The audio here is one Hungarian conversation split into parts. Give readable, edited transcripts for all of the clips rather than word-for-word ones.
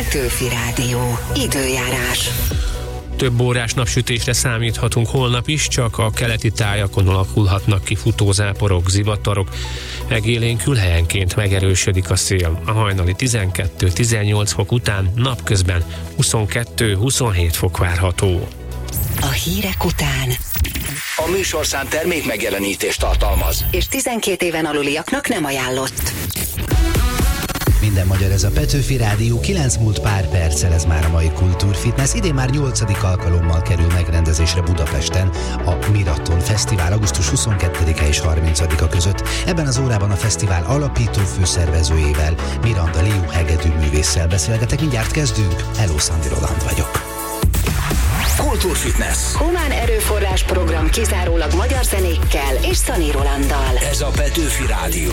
Petőfi Rádió. Időjárás. Több órás napsütésre számíthatunk holnap is, csak a keleti tájakon alakulhatnak ki futózáporok, zivatarok. Megélénkül, helyenként megerősödik a szél. A hajnali 12-18 fok után napközben 22-27 fok várható. A hírek után A műsorszám termék megjelenítést tartalmaz, és 12 éven aluliaknak nem ajánlott. Minden magyar, ez a Petőfi Rádió, 9 múlt pár perccel, ez már a mai Kultúrfitness. Idén már 8. alkalommal kerül megrendezésre Budapesten a Miraton Fesztivál augusztus 22-e és 30-a között. Ebben az órában a fesztivál alapító főszervezőjével, Miranda Liu hegedűművésszel beszélgetek. Mindjárt kezdünk. Hello, Szandi Roland vagyok. Kultúrfitness. Humán erőforrás program kizárólag magyar zenékkel és Szani Rolanddal. Ez a Petőfi Rádió.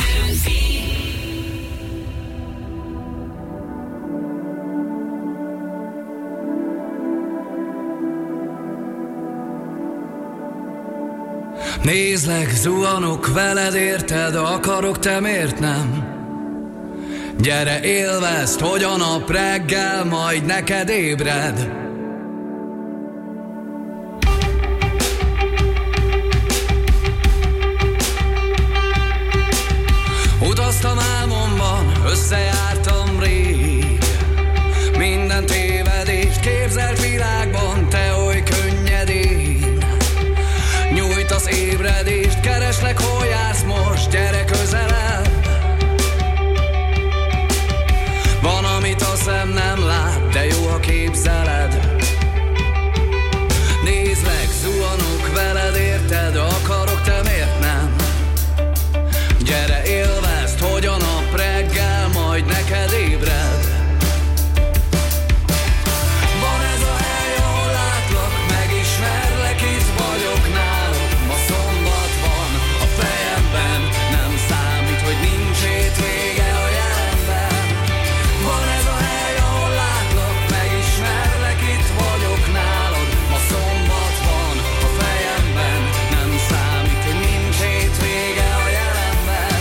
Nézlek, zuhanok veled, érted, akarok, te miért nem? Gyere, élvezd, hogy a nap reggel majd neked ébred. Utaztam álmomban, összejártam rég. Minden tévedést képzelt világban, te oly könnyedén. Nyújtasz ébredést, kereslek, hol jársz most, gyere közelebb. Van, amit a szem nem lát, de jó, ha képzeled. Nézlek, zuhanok veled, érted, akarok, te miért nem? Gyere, élvezd, hogy a nap reggel majd neked ébred. Van ez a hely, ahol látlak, megismerlek, itt vagyok nálad. Ma szombat van a fejemben, nem számít, hogy nincs hétvége a jelenben. Van ez a hely, ahol látlak, megismerlek, itt vagyok nálad. Ma szombat van a fejemben, nem számít, hogy nincs hétvége a jelenben.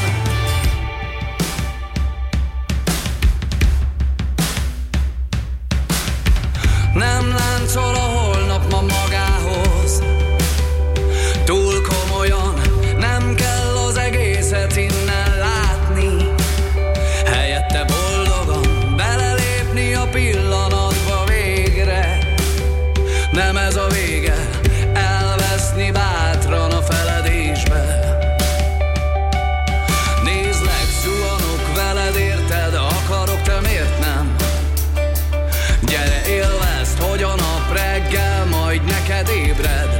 Nem láncol a holnap ma magához, túl komolyan, nem kell az egészet innen látni. Helyette boldogan belelépni a pillanatba végre. Nem ez a vége, elveszni bátran a feledésbe. Nézlek, zuhanok veled, érted, akarok, te miért nem? Gyere, élvezd, hogy a nap reggel majd neked ébred.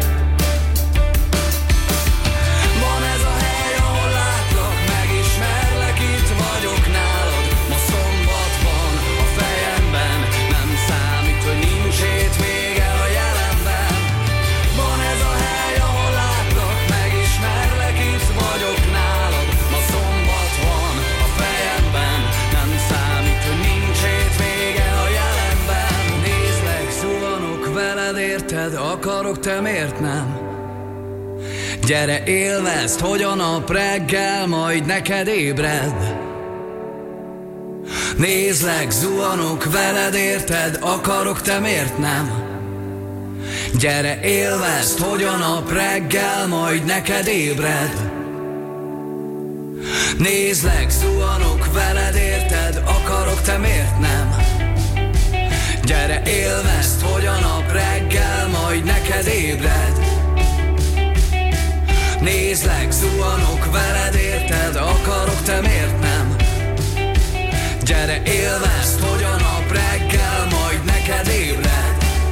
Van ez a hely, ahol látlak, megismerlek, itt vagyok nálad. Ma szombat van a fejemben, nem számít, hogy nincs hétvége a jelenben. Van ez a hely, ahol látlak, megismerlek, itt vagyok nálad. Ma szombat van a fejemben, nem számít, hogy nincs hétvége a jelenben. Nézlek, zuhanok veled, érted, akarok, te miért nem? Gyere, élvezd, hogy a nap reggel majd neked ébred. Nézlek, zuhanok veled, érted, akarok, te miért nem? Gyere, élvezd, hogy a nap reggel majd neked ébred. Nézlek, zuhanok veled, érted, akarok, te miért nem? Gyere, élvezd, hogy a nap reggel majd neked ébred. Nézlek, zuhanok veled, érted, akarok, te miért nem? Gyere, élvezd, hogy a nap reggel majd neked ébred.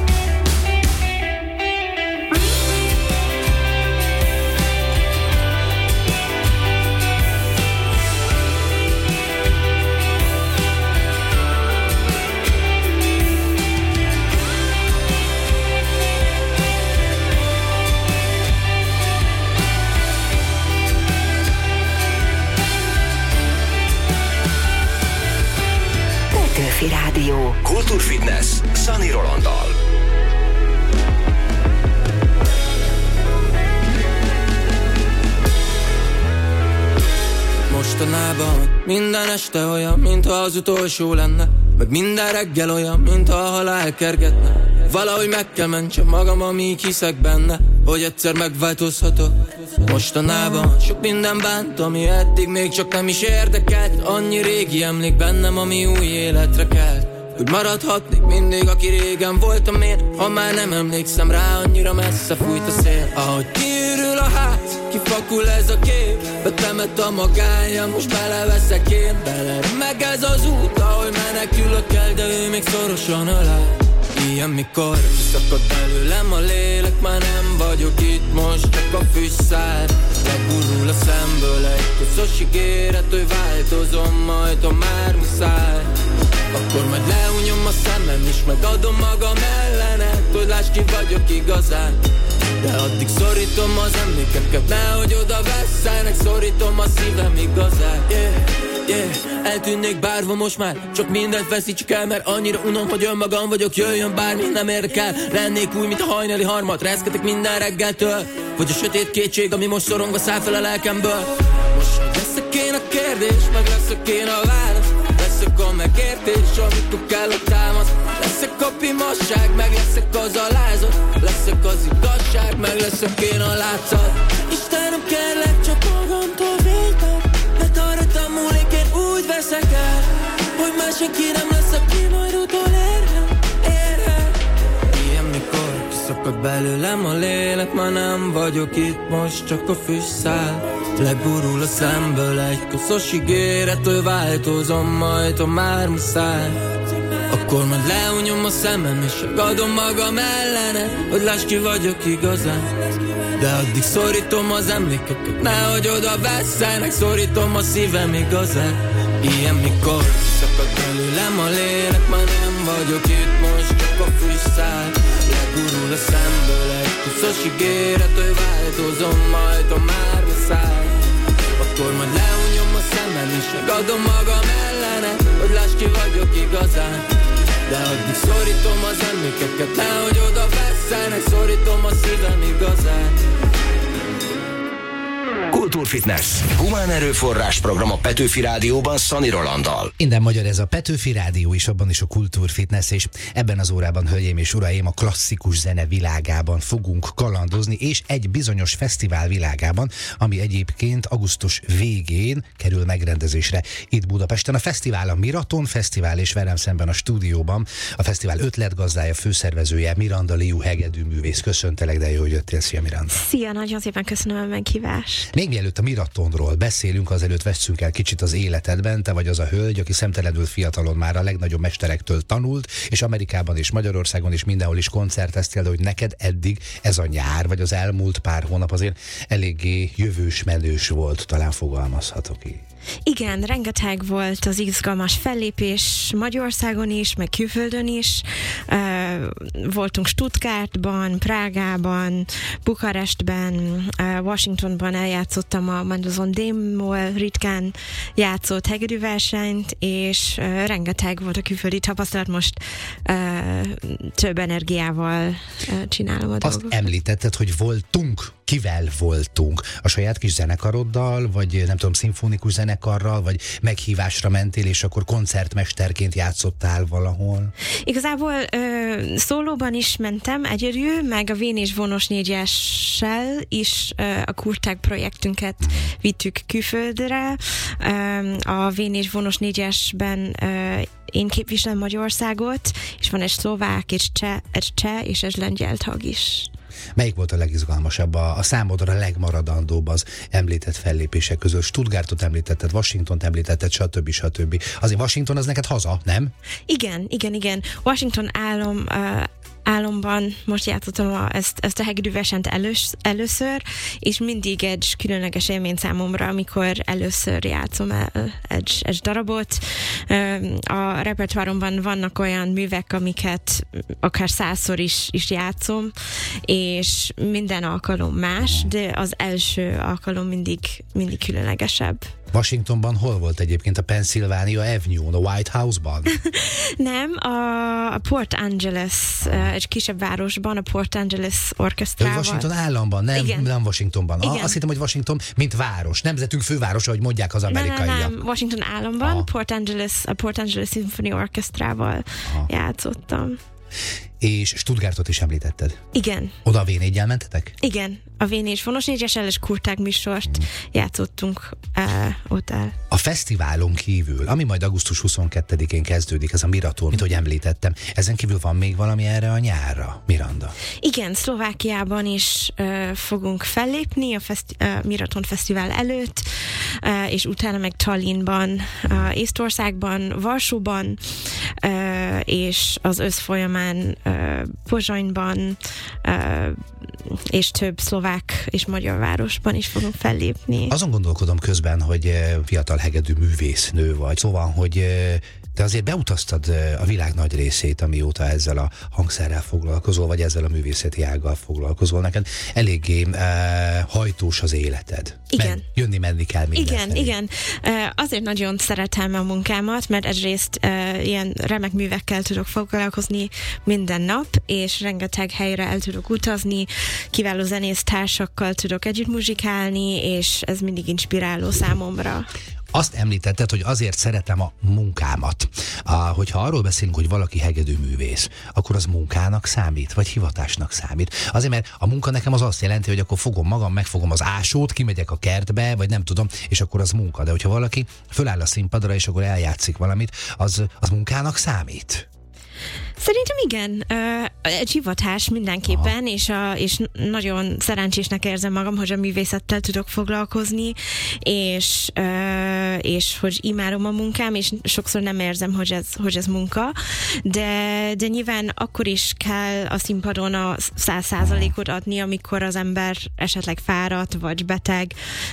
Petőfi Rádió. Kultúrfitness Szani Rolanddal. Mostanában minden este olyan, mintha az utolsó lenne. meg minden reggel olyan, mint a halál kergetne. Valahogy meg kell mentsem magam, amíg hiszek benne, hogy egyszer megváltozhatok. Mostanában sok minden bánt, ami eddig még csak nem is érdekelt. Annyi régi emlék bennem, ami új életre kelt. Hogy maradhatnék mindig, aki régen voltam én. Ha már nem emlékszem rá, annyira messze fújt a szél. Ahogy kiürül a ház, kifakul ez a kép. Betemett a magányam, most beleveszek én bele. Meg ez az út, ahol menekülök el, de ő még szorosan ölel. Ilyen mikor kiszakad belőlem a lélek, már nem vagyok itt most, csak a füstszár. Legurul a szemből egy koszos ígéret, hogy változom majd, ha már muszáj. Akkor majd leúnyom a szemem és megadom magam ellenet, hogy láss ki vagyok igazán. De addig szorítom az emlékeket, nehogy oda vesszenek, szorítom a szívem igazán. Eltűnnék bárva most már, csak mindent veszítsük el, mert annyira unom, hogy önmagam vagyok, jöjjön bármi, nem érdekel. Lennék új, mint a hajnali harmat, reszketek minden reggeltől, vagy a sötét kétség, ami most szorongva száll fel a lelkemből. Most leszek én a kérdés, meg leszek én a válasz. Leszek a megértés, amikor kell a támasz. Leszek a pimasság, meg leszek az alázat. Leszek az igazság, meg leszek én a látszat. Istenem, kérlek, csak magamtól védtem, mert ha rajtam múlik, én úgy veszek el, hogy már senki nem lesz, aki majd utolérhet. Ilyen mikor kiszakad belőlem a lélek, már nem vagyok itt most, csak a füstszál. Legurul a szemből egy koszos ígéret, hogy változom majd, ha már muszáj. Akkor majd leúnyom a szemem és megadom magam ellene, hogy láss ki vagyok igazán. De addig szorítom az emlékeket, nehogy oda vesszenek, szorítom a szívem igazán. Ilyen mikor kiszakad belőlem a lélek, már nem vagyok itt most, csak a füstszál. Legurul a szemből egy koszos ígéret, hogy változom majd, ha már muszáj. Akkor majd leúnyom a szemem és megadom magam ellene, hogy láss ki vagyok igazán. De addig szorítom az emlékeket, nehogy oda vesszenek, szorítom a szívem igazán. Kultúrfitness. Humán erőforrás program a Petőfi Rádióban Szani Rolanddal. Minden magyar, ez a Petőfi Rádió is, abban is a Kultúrfitness, és ebben az órában, hölgyeim és uraim, a klasszikus zene világában fogunk kalandozni, és egy bizonyos fesztivál világában, ami egyébként augusztus végén kerül megrendezésre itt Budapesten. A fesztivál a Miraton Fesztivál, és velem szemben a stúdióban a fesztivál ötletgazdája, főszervezője, Miranda Liu hegedűművész. Köszöntelek, de jó, hogy jöttél. Szia, Miranda! Szia, nagyon szépen köszönöm a meghívást. Még mielőtt a Miratonról beszélünk, azelőtt vesszünk el kicsit az életedben. Te vagy az a hölgy, aki szemtelenül fiatalon már a legnagyobb mesterektől tanult, és Amerikában és Magyarországon is mindenhol is koncerteztél, de hogy neked eddig ez a nyár, vagy az elmúlt pár hónap azért eléggé jövős menős volt, talán fogalmazhatok így. Igen, rengeteg volt az izgalmas fellépés Magyarországon is, meg külföldön is. Voltunk Stuttgartban, Prágában, Bukarestben, Washingtonban eljátszottam a Mendelssohn D-moll ritkán játszott hegedűversenyt, és rengeteg volt a külföldi tapasztalat, most több energiával csinálom a dolgokat. Azt említetted, hogy voltunk. Kivel voltunk? A saját kis zenekaroddal, vagy nem tudom, szimfonikus zenekarral, vagy meghívásra mentél, és akkor koncertmesterként játszottál valahol? Igazából szólóban is mentem egyedül, meg a Vén és Vonos négyessel is a Kurtág projektünket vittük külföldre. A Vén és Vonos négyesben én képviselem Magyarországot, és van egy szlovák, egy cseh és egy lengyel tag is. Melyik volt a legizgalmasabb, a számodra legmaradandóbb az említett fellépések közül? Stuttgartot említetted, Washingtont említetted, stb. Azért Washington az neked haza, nem? Igen. Washington álomban most játszottam ezt a hegedűversenyt először, és mindig egy különleges élmény számomra, amikor először játszom el egy darabot. A repertoáromban vannak olyan művek, amiket akár 100-szor is játszom, és minden alkalom más, de az első alkalom mindig különlegesebb. Washingtonban hol volt egyébként a Pennsylvania Avenue-n, a White House-ban? Nem, a Port Angeles, egy kisebb városban, a Port Angeles orkesztrával. Washington államban, nem Washingtonban. Azt hittem, hogy Washington, mint város, nemzetünk fővárosa, ahogy mondják az amerikaiak. Nem, Washington államban, a Port Angeles Symphony Orchestrával játszottam. És Stuttgartot is említetted? Igen. Oda a V4-jel mentetek? Igen, a V4 vonos 4-es és kurtág műsort játszottunk ott el. A fesztiválon kívül, ami majd augusztus 22-én kezdődik, ez a Miraton, mint ahogy említettem, ezen kívül van még valami erre a nyárra, Miranda? Igen, Szlovákiában is fogunk fellépni a Miraton Fesztivál előtt, és utána meg Tallinnban, Észtországban, Varsóban, és az ősz folyamán Pozsonyban, és több szlovák és magyar városban is fogunk fellépni. Azon gondolkodom közben, hogy fiatal hegedű művésznő vagy, szóval, hogy te azért beutaztad a világ nagy részét, amióta ezzel a hangszerrel foglalkozol, vagy ezzel a művészeti ággal foglalkozol. Neked eléggé hajtós az életed. Igen. Jönni-menni kell mindenfelé. Igen. Azért nagyon szeretem a munkámat, mert egyrészt ilyen remek művekkel tudok foglalkozni minden nap, és rengeteg helyre el tudok utazni, kiváló zenésztársakkal tudok együtt muzsikálni, és ez mindig inspiráló számomra. Azt említetted, hogy azért szeretem a munkámat. Hogyha arról beszélünk, hogy valaki hegedűművész, akkor az munkának számít, vagy hivatásnak számít. Azért, mert a munka nekem az azt jelenti, hogy akkor fogom magam, megfogom az ásót, kimegyek a kertbe, vagy nem tudom, és akkor az munka. De hogyha valaki föláll a színpadra, és akkor eljátszik valamit, az munkának számít. Szerintem igen, egy hivatás mindenképpen, és nagyon szerencsésnek érzem magam, hogy a művészettel tudok foglalkozni, és hogy imádom a munkám, és sokszor nem érzem, hogy ez munka, de nyilván akkor is kell a színpadon a 100%-ot adni, amikor az ember esetleg fáradt, vagy beteg,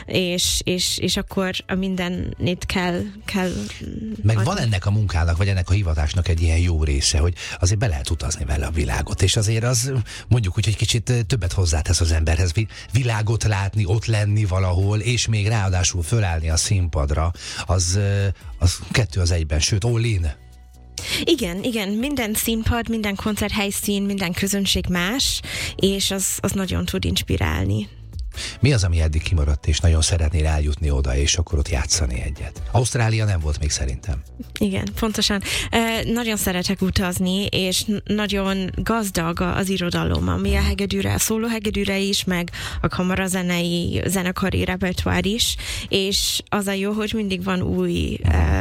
és akkor a mindenit kell meg adni. Van ennek a munkának, vagy ennek a hivatásnak egy ilyen jó része, hogy azért be lehet utazni vele a világot, és azért az mondjuk úgy, hogy kicsit többet hozzátesz az emberhez, világot látni, ott lenni valahol, és még ráadásul fölállni a színpadra, az 2 az 1-ben, sőt, all in. Igen, minden színpad, minden koncerthelyszín, minden közönség más, és az nagyon tud inspirálni. Mi az, ami eddig kimaradt, és nagyon szeretnél eljutni oda, és akkor ott játszani egyet? Ausztrália nem volt még szerintem. Igen, pontosan. Nagyon szeretek utazni, és nagyon gazdag az irodalom, ami a hegedűre, a szólóhegedűre is, meg a kamarazenei, zenekari repertoár is, és az a jó, hogy mindig van új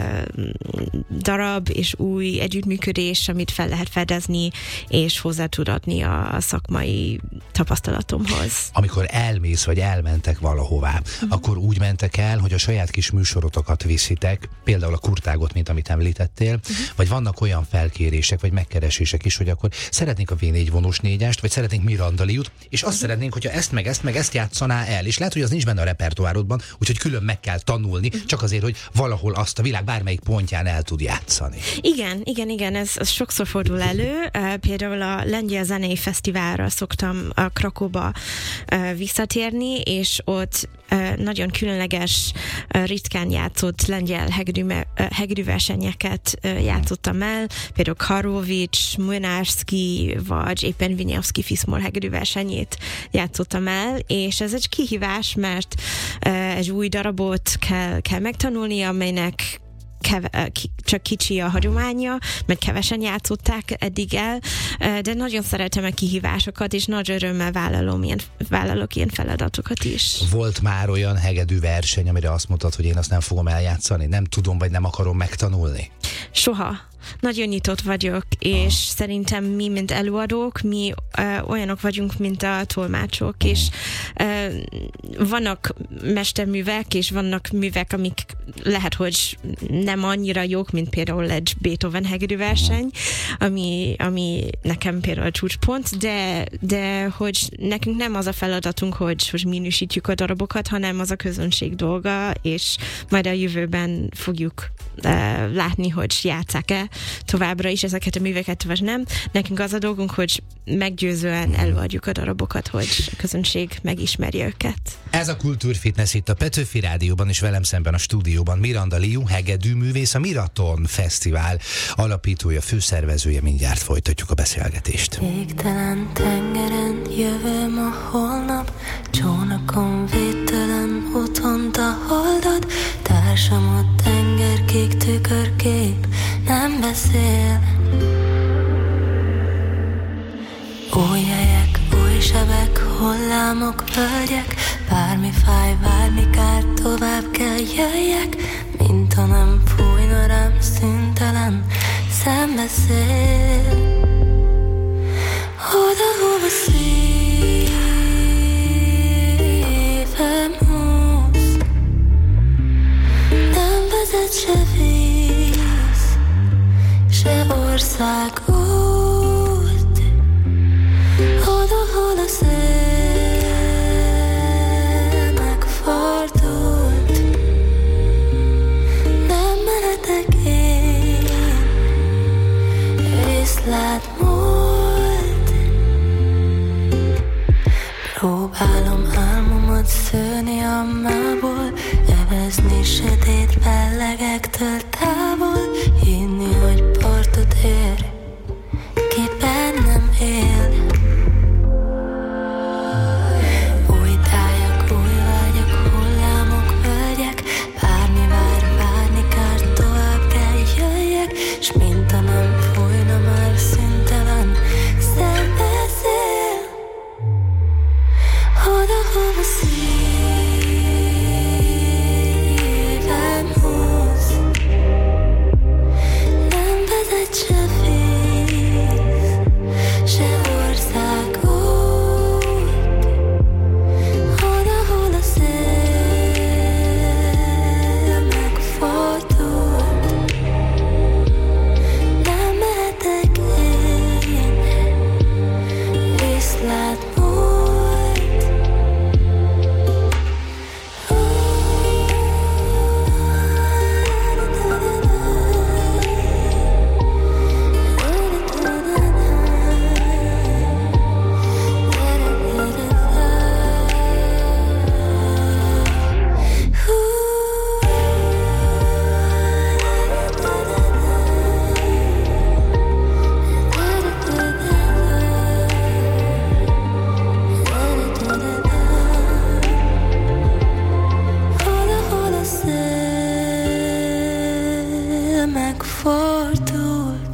darab, és új együttműködés, amit fel lehet fedezni, és hozzá tud adni a szakmai tapasztalatomhoz. Amikor elmész, vagy elmentek valahová, akkor úgy mentek el, hogy a saját kis műsorotokat viszitek, például a kurtágot, mint amit említettél, vagy vannak olyan felkérések, vagy megkeresések is, hogy akkor szeretnénk a V4 vonós 4-est, vagy szeretnénk Mirandaliut, és azt szeretnénk, hogyha ezt játszaná el, és lehet, hogy az nincs benne a repertoárodban, úgyhogy külön meg kell tanulni, csak azért, hogy valahol azt a világ bármelyik pontján el tud játszani. Igen, ez sokszor fordul elő. Például a Lengyel Zenei Fesztiválra szoktam a Krakóba visszatérni, és ott nagyon különleges, ritkán játszott lengyel hegedűversenyeket játszottam el, például Karovics, Młynarski, vagy éppen Wieniawski Fiszmol hegedűversenyét játszottam el, és ez egy kihívás, mert egy új darabot kell megtanulni, amelynek csak kicsi a hagyománya, mert kevesen játszották eddig el, de nagyon szeretem a kihívásokat, és nagy örömmel vállalok ilyen feladatokat is. Volt már olyan hegedű verseny, amire azt mondtad, hogy én azt nem fogom eljátszani? Nem tudom, vagy nem akarom megtanulni? Soha. Nagyon nyitott vagyok, és szerintem mi, mint előadók, mi olyanok vagyunk, mint a tolmácsok, és vannak mesterművek, és vannak művek, amik lehet, hogy nem annyira jók, mint például egy Beethoven hegedű verseny, ami nekem például a csúcspont, de hogy nekünk nem az a feladatunk, hogy minősítjük a darabokat, hanem az a közönség dolga, és majd a jövőben fogjuk látni, hogy játsszák-e továbbra is ezeket a műveket, vagy nem. Nekünk az a dolgunk, hogy meggyőzően előadjuk a darabokat, hogy a közönség megismerje őket. Ez a Kultúrfitness itt a Petőfi Rádióban, és velem szemben a stúdióban Miranda Liu, hegedűművész, a Miraton Fesztivál alapítója, főszervezője. Mindjárt folytatjuk a beszélgetést. Égtelen tengeren jövő ma holnap, csónakon védtelen otthont a holdat, társam a tengerkék tükörkép nem beszél. Új helyek, új sebek, hullámok, völgyek, bármi fáj, bármi kár, tovább kell jöjjek, mint ha nem fújna rám szüntelen szembeszél. Oda, hova szívem húz, nem vezet se víz, se ország út. Oda, hol a szél megfordult, nem mehetek én, viszlát múlt. Próbálom álmomat szőni a mából, evezni sötét bellegektől távol, hinni, hogy partot ér, ki bennem él. S mint a nem folyna már szüntelen szembeszél. Oda, hova szívem húz, nem vezet se víz, se ország út. Oda, hol a szél megfordult, viszlát múlt. Megfordult,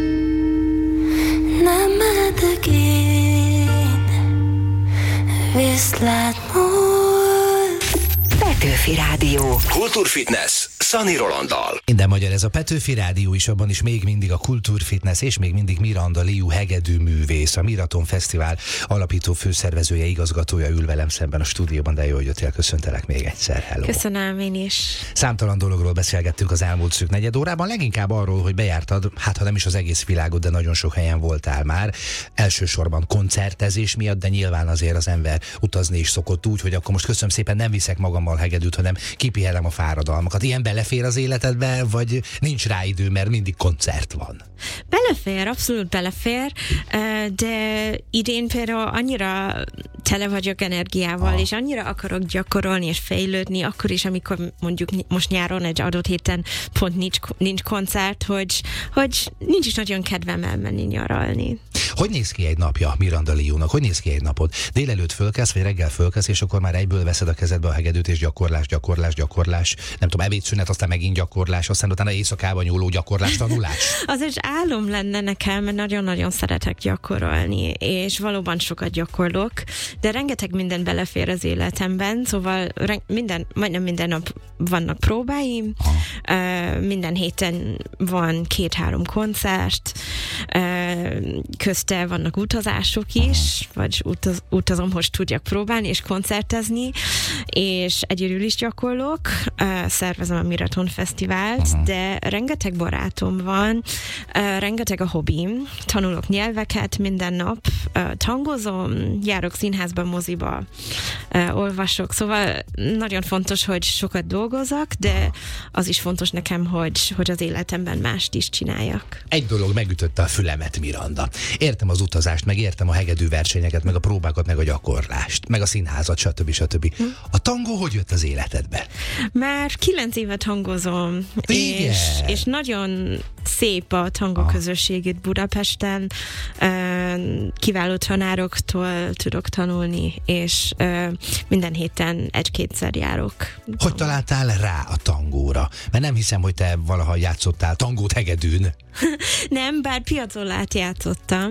nem mehetek én, viszlát múlt. Petőfi Rádió. Kultúrfitness Szani Rolanddal. Minden magyar, ez a Petőfi Rádió is, abban is még mindig a Kultúrfitness, és még mindig Miranda Liu, hegedűművész, a Miraton Fesztivál alapító, főszervezője, igazgatója ül velem szemben a stúdióban, de jó, hogy jöttél, köszöntelek még egyszer. Hello. Köszönöm én is. Számtalan dologról beszélgettünk az elmúlt szűk negyed órában, leginkább arról, hogy bejártad, hát ha nem is az egész világot, de nagyon sok helyen voltál már. Elsősorban koncertezés miatt, de nyilván azért az ember utazni is szokott úgy, hogy akkor most köszönöm szépen, nem viszek magammal hegedűt, hanem kipihelem a fáradalmakat. Ilyen belefér az életedbe, vagy nincs rá idő, mert mindig koncert van? Belefér, abszolút belefér, de idén például annyira tele vagyok energiával, és annyira akarok gyakorolni és fejlődni, akkor is, amikor mondjuk most nyáron egy adott héten pont nincs koncert, hogy nincs is nagyon kedvem elmenni nyaralni. Hogy néz ki egy napja Miranda Liunak? Hogy néz ki egy napod? Délelőtt fölkelsz, vagy reggel fölkelsz, és akkor már egyből veszed a kezedbe a hegedűt, és gyakorlás. Nem tudom, ebédszünet, aztán megint gyakorlás, aztán utána éjszakában nyúló gyakorlás, tanulás. Az egy álom lenne nekem, mert nagyon-nagyon szeretek gyakorolni, és valóban sokat gyakorlok, de rengeteg minden belefér az életemben, szóval majdnem minden nap vannak próbáim, minden héten van 2-3 koncert, közte vannak utazások is, vagy utazom, hogy tudjak próbálni és koncertezni, és egyedül is gyakorlok, szervezem a Miraton Fesztivált, de rengeteg barátom van, rengeteg a hobbim, tanulok nyelveket minden nap, tangozom, járok színházba, moziba, olvasok, szóval nagyon fontos, hogy sokat dolgozok, de az is fontos nekem, hogy az életemben mást is csináljak. Egy dolog megütötte a fülemet, Miranda. Értem az utazást, meg értem a hegedű versenyeket, meg a próbákat, meg a gyakorlást, meg a színházat, stb. A tangó hogy jött az életedbe? Már 9 évet tangozom, Igen. és nagyon szép a tangó közösség itt Budapesten. Kiváló tanároktól tudok tanulni, és minden héten 1-2-szer járok. Hogy találtál rá a tangóra? Mert nem hiszem, hogy te valaha játszottál tangót hegedűn. Nem, bár piazzolát játszottam,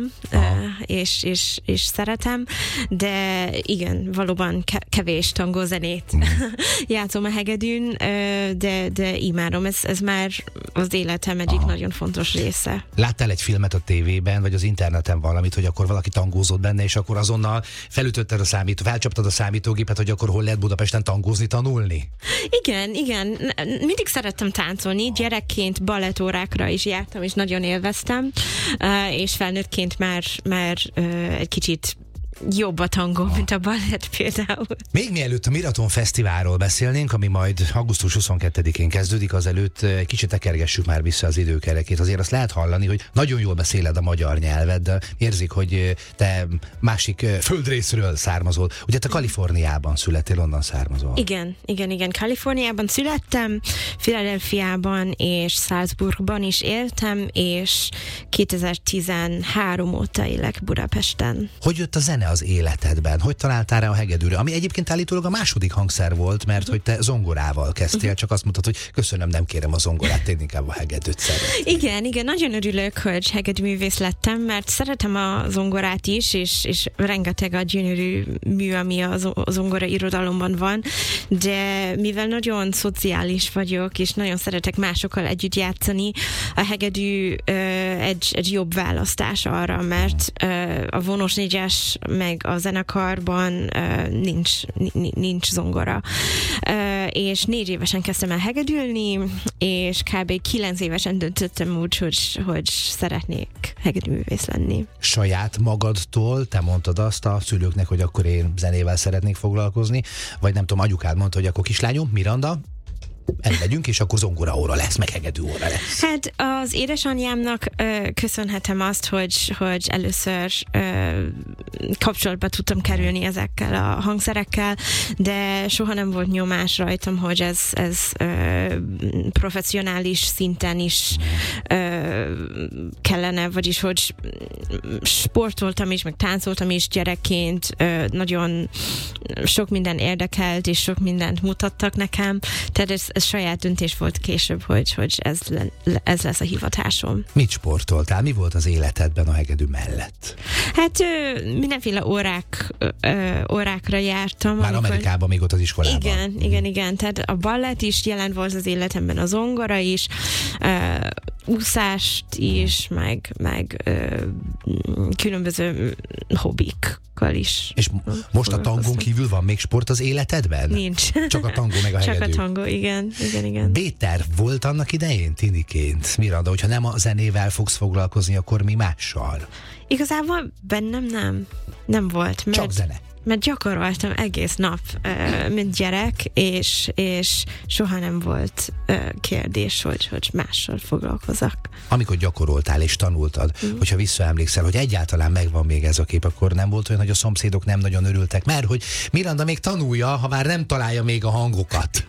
és szeretem, de igen, valóban kevés tangózenét játszom a hegedűn, de imádom, ez már az életem egyik nagyon fontos része. Láttál egy filmet a tévében, vagy az interneten valamit, hogy akkor valaki tangózott benne, és akkor azonnal felütötted felcsaptad a számítógépet, hogy akkor hol lehet Budapesten tangózni, tanulni? Igen. Mindig szerettem táncolni, gyerekként balettórákra is jártam, és nagyon élveztem, és felnőttként már egy kicsit jobb a tangó, mint a balett például. Még mielőtt a Miraton Fesztiválról beszélnénk, ami majd augusztus 22-én kezdődik, azelőtt egy kicsit tekergessük már vissza az időkerekét. Azért azt lehet hallani, hogy nagyon jól beszéled a magyar nyelvet, de érzik, hogy te másik földrészről származol. Ugye te Kaliforniában születtél, onnan származol. Igen. Kaliforniában születtem, Philadelphiában és Salzburgban is éltem, és 2013 óta élek Budapesten. Hogy jött a zene az életedben? Hogy találtál rá a hegedűre? Ami egyébként állítólag a második hangszer volt, mert hogy te zongorával kezdtél, csak azt mondtad, hogy köszönöm, nem kérem a zongorát, én inkább a hegedűt szeretem. Igen, nagyon örülök, hogy hegedűművész lettem, mert szeretem a zongorát is, és rengeteg a gyönyörű mű, ami a zongora irodalomban van, de mivel nagyon szociális vagyok, és nagyon szeretek másokkal együtt játszani, a hegedű egy jobb választás arra, mert a vonos négyes meg a zenekarban nincs zongora. És 4 évesen kezdtem el hegedülni, és kb. 9 évesen döntöttem úgy, hogy szeretnék hegedűművész lenni. Saját magadtól te mondtad azt a szülőknek, hogy akkor én zenével szeretnék foglalkozni, vagy nem tudom, anyukád mondta, hogy akkor kislányom, Miranda, elmegyünk, és akkor zongoraóra lesz, meg hegedűóra lesz. Hát az édesanyámnak köszönhetem azt, hogy először kapcsolatba tudtam kerülni ezekkel a hangszerekkel, de soha nem volt nyomás rajtam, hogy ez professzionális szinten is kellene, vagyis hogy sportoltam is, meg táncoltam is gyerekként, nagyon sok minden érdekelt, és sok mindent mutattak nekem, tehát ez saját döntés volt később, hogy ez lesz a hivatásom. Mit sportoltál? Mi volt az életedben a hegedű mellett? Hát mindenféle órákra jártam. Már Amerikában, még ott az iskolában. Igen. Tehát a ballett is jelen volt az életemben, a zongora is, úszást is, meg különböző hobbikkal is. És most a tangón kívül van még sport az életedben? Nincs. Csak a tangó meg a hegedű. Csak a tangó, igen. B-terv volt annak idején, tiniként? Miranda, hogyha nem a zenével fogsz foglalkozni, akkor mi mással? Igazából bennem nem volt. Csak zene. Mert gyakoroltam egész nap, mint gyerek, és soha nem volt kérdés, hogy mással foglalkozok. Amikor gyakoroltál és tanultad, hogyha visszaemlékszel, hogy egyáltalán megvan még ez a kép, akkor nem volt olyan, hogy a szomszédok nem nagyon örültek, mert hogy Miranda még tanulja, ha már nem találja még a hangokat.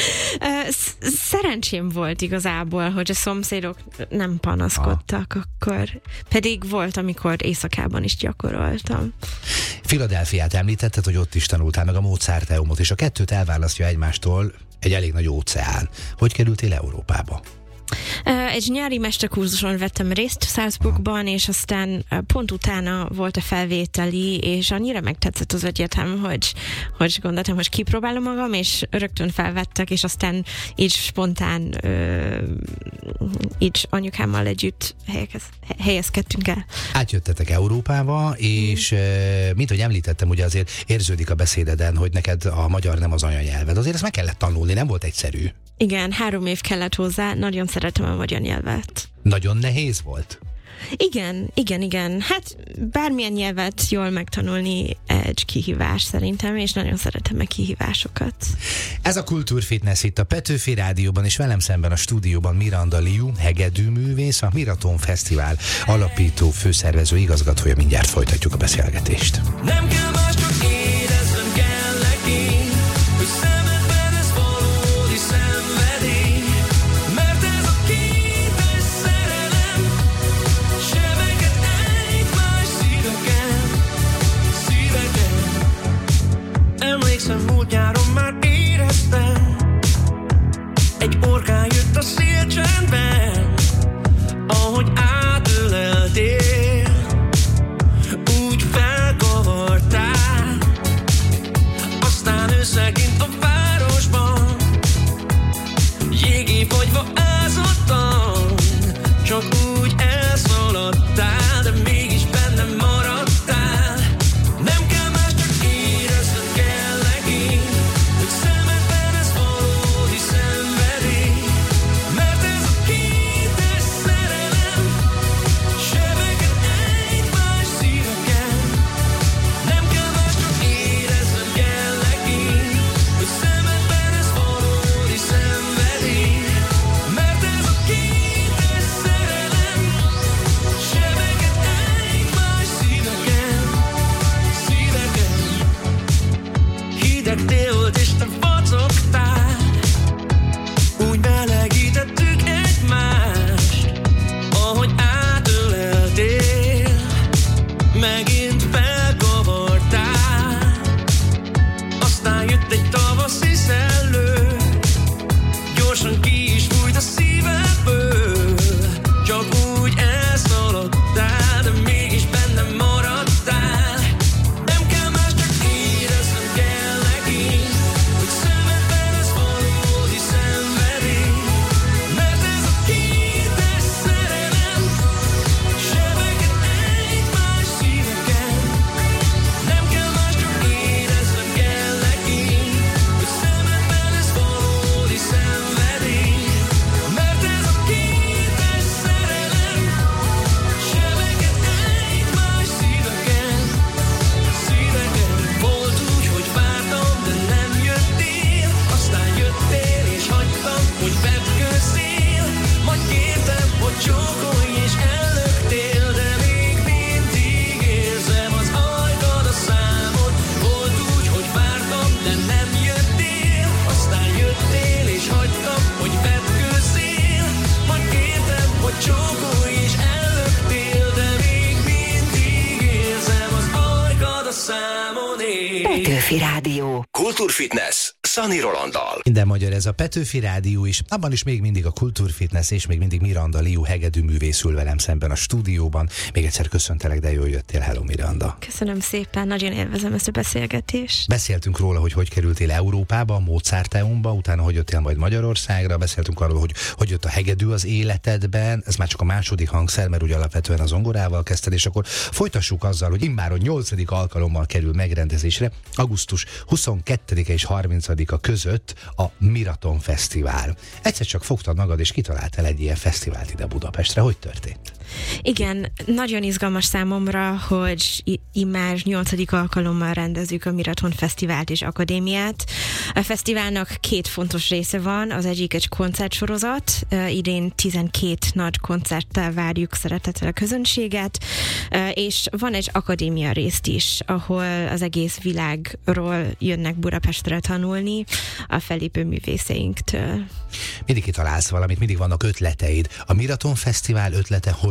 Szerencsém volt igazából, hogy a szomszédok nem panaszkodtak akkor. Pedig volt, amikor éjszakában is gyakoroltam. Philadelphiát említetted, hogy ott is tanultál meg a Mozarteumot, és a kettőt elválasztja egymástól egy elég nagy óceán. Hogy kerültél Európába? Egy nyári mesterkurzuson vettem részt Salzburgban, és aztán pont utána volt a felvételi, és annyira megtetszett az egyetem, hogy gondoltam, hogy kipróbálom magam, és rögtön felvettek, és aztán így spontán így anyukámmal együtt helyezkedtünk el. Átjöttetek Európába, és mint hogy említettem, ugye azért érződik a beszédeden, hogy neked a magyar nem az anyanyelved. Azért ezt meg kellett tanulni, nem volt egyszerű. Igen, 3 év kellett hozzá, nagyon szeretem a magyar nyelvet. Nagyon nehéz volt? Igen. Hát bármilyen nyelvet jól megtanulni egy kihívás szerintem, és nagyon szeretem a kihívásokat. Ez a Kultúrfitness itt a Petőfi Rádióban, és velem szemben a stúdióban Miranda Liu, hegedűművész, a Miraton Fesztivál alapító, főszervező, igazgatója. Mindjárt folytatjuk a beszélgetést. Nem kell más, csak érezned kell neki, hogy szemedben ez valódi szenvedély. Mert ez a képes szerelem, sebeket ejt más szíveken. Emlékszem, múlt nyáron már éreztem, egy orkán jött a szélcsendben, ahogy átöleltél, úgy felkavartál. Aztán összegint a városban, jégé fagyva ázottan, csak úgy elszaladtál, de mégis bennem maradtál. Nem kell más, csak érezned kell neki, hogy szemedben ez valódi szenvedély. Mert ez a kétes szerelem, sebeket ejt más szíveken. Nem kell más, csak érezned kell neki, hogy szemedben ez valódi szenvedély. Mert ez a kétes szerelem, sebeket ejt más szíveken. Hideg tél volt és te vacogtál, úgy melegítettük egymást, ahogy átöleltél, megint felkavartál. Aztán jött egy tavaszi szellő, gyorsan ki is fújt a szívedből, csak úgy elszaladtál, de mégis bennem maradtál. Nem kell más, csak érezned kell neki, hogy szemedben ez valódi szenvedély. Mert ez a kétes szerelem, sebeket ejt más szíveken. Nem kell más, csak érezned kell neki, hogy szemedben ez valódi szenvedély. Mert ez a kétes szerelem, sebeket ejt más szíveken. Volt úgy, hogy vártam, de nem jöttél, aztán jöttél és hagytam, hogy vetkőzzél. Majd kértem, hogy csókolj és ellöktél, de még mindig érzem az ajkad a számot. Volt úgy, hogy vártam, de nem jöttél, aztán jöttél és hagytam, hogy vetkőzzél. Majd kértem, hogy csókolj és ellöktél, de még mindig érzem az ajkad a számon én. Petőfi Rádió. Kultúrfitness Szani Rolanddal. Minden magyar, ez a Petőfi Rádió is, abban is még mindig a Kultúrfitness, és még mindig Miranda Liu, hegedűművész ül velem szemben a stúdióban. Még egyszer köszöntelek, de jól jöttél. Hello, Miranda. Köszönöm szépen, nagyon élvezem ezt a beszélgetést. Beszéltünk róla, hogy kerültél Európába, a Mozarteumba, utána hogy jöttél majd Magyarországra, beszéltünk arról, hogy jött a hegedű az életedben, ez már csak a második hangszer, mert ugye alapvetően a zongorával kezdted, és akkor folytassuk azzal, hogy immáron 8. alkalommal kerül megrendezésre, augusztus 22-e és 30-a között a Miraton Fesztivál. Egyszer csak fogtad magad, és kitaláltál egy ilyen fesztivált ide Budapestre. Hogy történt? Igen, nagyon izgalmas számomra, hogy immár 8. alkalommal rendezzük a Miraton Fesztivált és Akadémiát. A fesztiválnak 2 fontos része van, az egyik egy koncertsorozat, idén 12 nagy koncerttel várjuk szeretettel a közönséget, és van egy akadémia részt is, ahol az egész világról jönnek Budapestre tanulni a fellépő művészeinktől. Mindig kitalálsz valamit, mindig vannak ötleteid. A Miraton Fesztivál ötlete hogy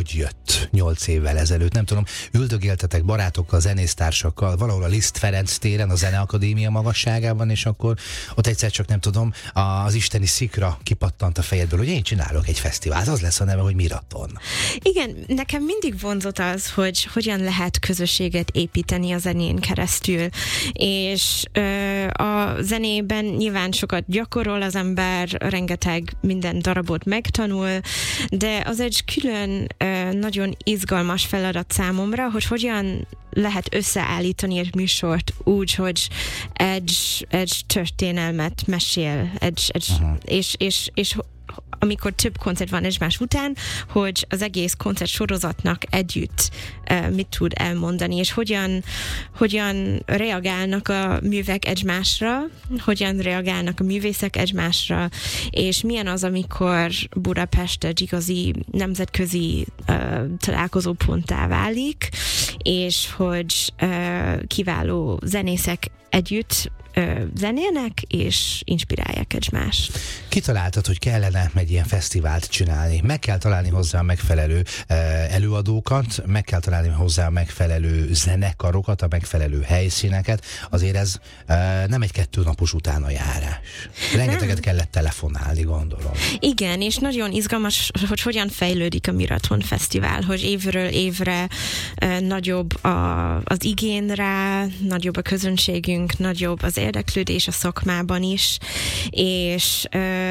hogy jött 8 évvel ezelőtt? Nem tudom, üldögéltetek barátokkal, zenésztársakkal, valahol a Liszt Ferenc téren, a Zeneakadémia magasságában, és akkor ott egyszer csak nem tudom, az isteni szikra kipattant a fejedből, hogy én csinálok egy fesztivált, az lesz a neve, hogy Miraton. Igen, nekem mindig vonzott az, hogy hogyan lehet közösséget építeni a zenén keresztül, és a zenében nyilván sokat gyakorol az ember, rengeteg minden darabot megtanul, de az egy külön nagyon izgalmas feladat számomra, hogy hogyan lehet összeállítani egy műsort úgy, hogy egy történelmet mesél, és amikor több koncert van egymás után, hogy az egész koncert sorozatnak együtt mit tud elmondani, és hogyan reagálnak a művek egymásra, hogyan reagálnak a művészek egymásra, és milyen az, amikor Budapest egy igazi nemzetközi találkozóponttá válik, és hogy kiváló zenészek együtt zenélnek, és inspirálják egymást. Kitaláltad, hogy kellene egy ilyen fesztivált csinálni. Meg kell találni hozzá a megfelelő előadókat, meg kell találni hozzá a megfelelő zenekarokat, a megfelelő helyszíneket. Azért ez nem egy 2 napos utánajárás. Rengeteget kellett telefonálni, gondolom. Igen, és nagyon izgalmas, hogy hogyan fejlődik a Miraton Fesztivál, hogy évről évre nagyobb az igény rá, nagyobb a közönségünk, nagyobb az érdeklődés a szakmában is, és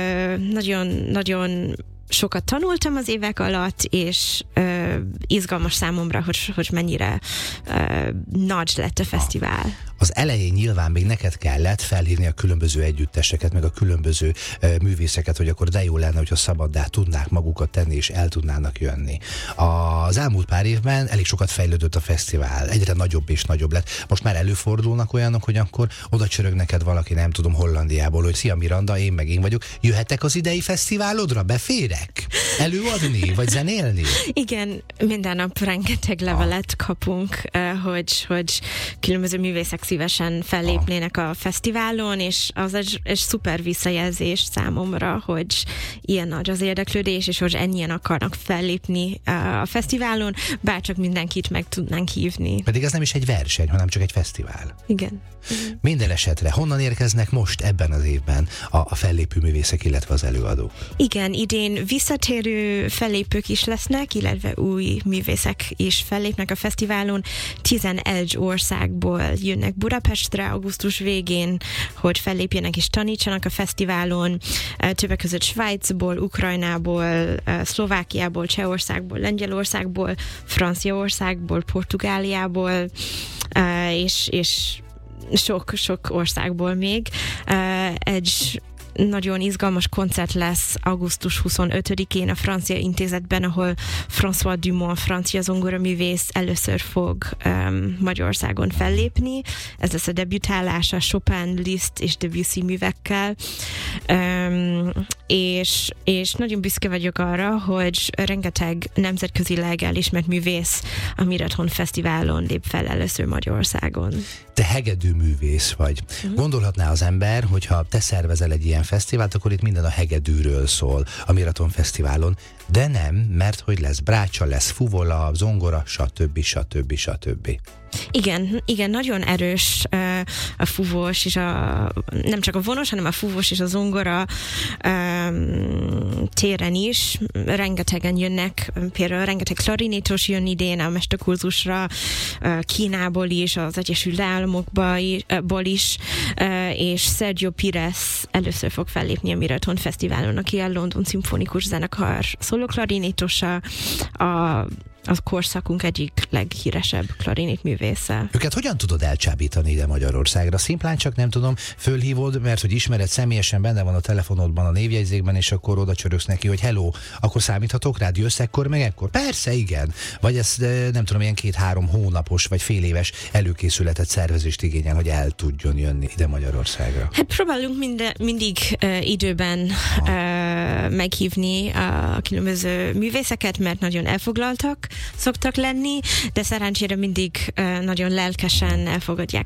nagyon sokat tanultam az évek alatt, és izgalmas számomra, hogy mennyire nagy lett a fesztivál. Az elején nyilván még neked kellett felhívni a különböző együtteseket, meg a különböző művészeket, hogy akkor de jó lenne, hogyha szabaddá tudnák magukat tenni, és el tudnának jönni. Az elmúlt pár évben elég sokat fejlődött a fesztivál, egyre nagyobb és nagyobb lett. Most már előfordulnak olyanok, hogy akkor oda csörög neked valaki, nem tudom, Hollandiából, hogy szia Miranda, én vagyok, jöhetek az idei fesztiválodra, beférek? Előadni, vagy zenélni? Igen, minden nap rengeteg levelet kapunk, hogy különböző művészek szívesen fellépnének a fesztiválon, és az egy szuper visszajelzés számomra, hogy ilyen nagy az érdeklődés, és hogy ennyien akarnak fellépni a fesztiválon, bárcsak mindenkit meg tudnánk hívni. Pedig ez nem is egy verseny, hanem csak egy fesztivál. Igen. Minden esetre, honnan érkeznek most ebben az évben a fellépő művészek, illetve az előadók? Igen, idén visszatérő fellépők is lesznek, illetve új művészek is fellépnek a fesztiválon. 11 országból jönnek Budapestre augusztus végén, hogy fellépjenek és tanítsanak a fesztiválon. Többek között Svájcból, Ukrajnából, Szlovákiából, Csehországból, Lengyelországból, Franciaországból, Portugáliából, és sok országból még. Egy nagyon izgalmas koncert lesz augusztus 25-én a Francia Intézetben, ahol François Dumont, francia zongoraművész először fog Magyarországon fellépni. Ez lesz a debütálása Chopin, Liszt és Debussy művekkel. És nagyon büszke vagyok arra, hogy rengeteg nemzetközileg elismert művész a Miraton Fesztiválon lép fel először Magyarországon. Te hegedű művész vagy. Gondolhatná az ember, hogyha te szervezel egy ilyen fesztivált, akkor itt minden a hegedűről szól a Miraton Fesztiválon, de nem, mert hogy lesz brácsa, lesz fuvola, zongora, stb. Igen, nagyon erős a fúvós, és nem csak a vonos, hanem a fúvós és a zongora téren is. Rengetegen jönnek, például rengeteg klarinétos jön idén a mesterkurzusra, Kínából is, az Egyesült Államokból is, és Sergio Pires először fog fellépni a Miraton Fesztiválon, aki a London Szimfonikus Zenekar szólóklarinétosa, a korszakunk egyik leghíresebb klarinétművésze. Őket hogyan tudod elcsábítani ide Magyarországra? Szimplán csak nem tudom, fölhívod, mert hogy ismered személyesen, benne van a telefonodban, a névjegyzékben, és akkor oda csörögsz neki, hogy hello, akkor számíthatok rád, jössz ekkor, meg ekkor? Persze, igen. Vagy ez nem tudom, ilyen 2-3 hónapos, vagy fél éves előkészületet, szervezést igényel, hogy el tudjon jönni ide Magyarországra. Hát próbálunk mindig időben meghívni a különböző művészeket, mert nagyon elfoglaltak szoktak lenni, de szerencsére mindig nagyon lelkesen elfogadják a meghívást.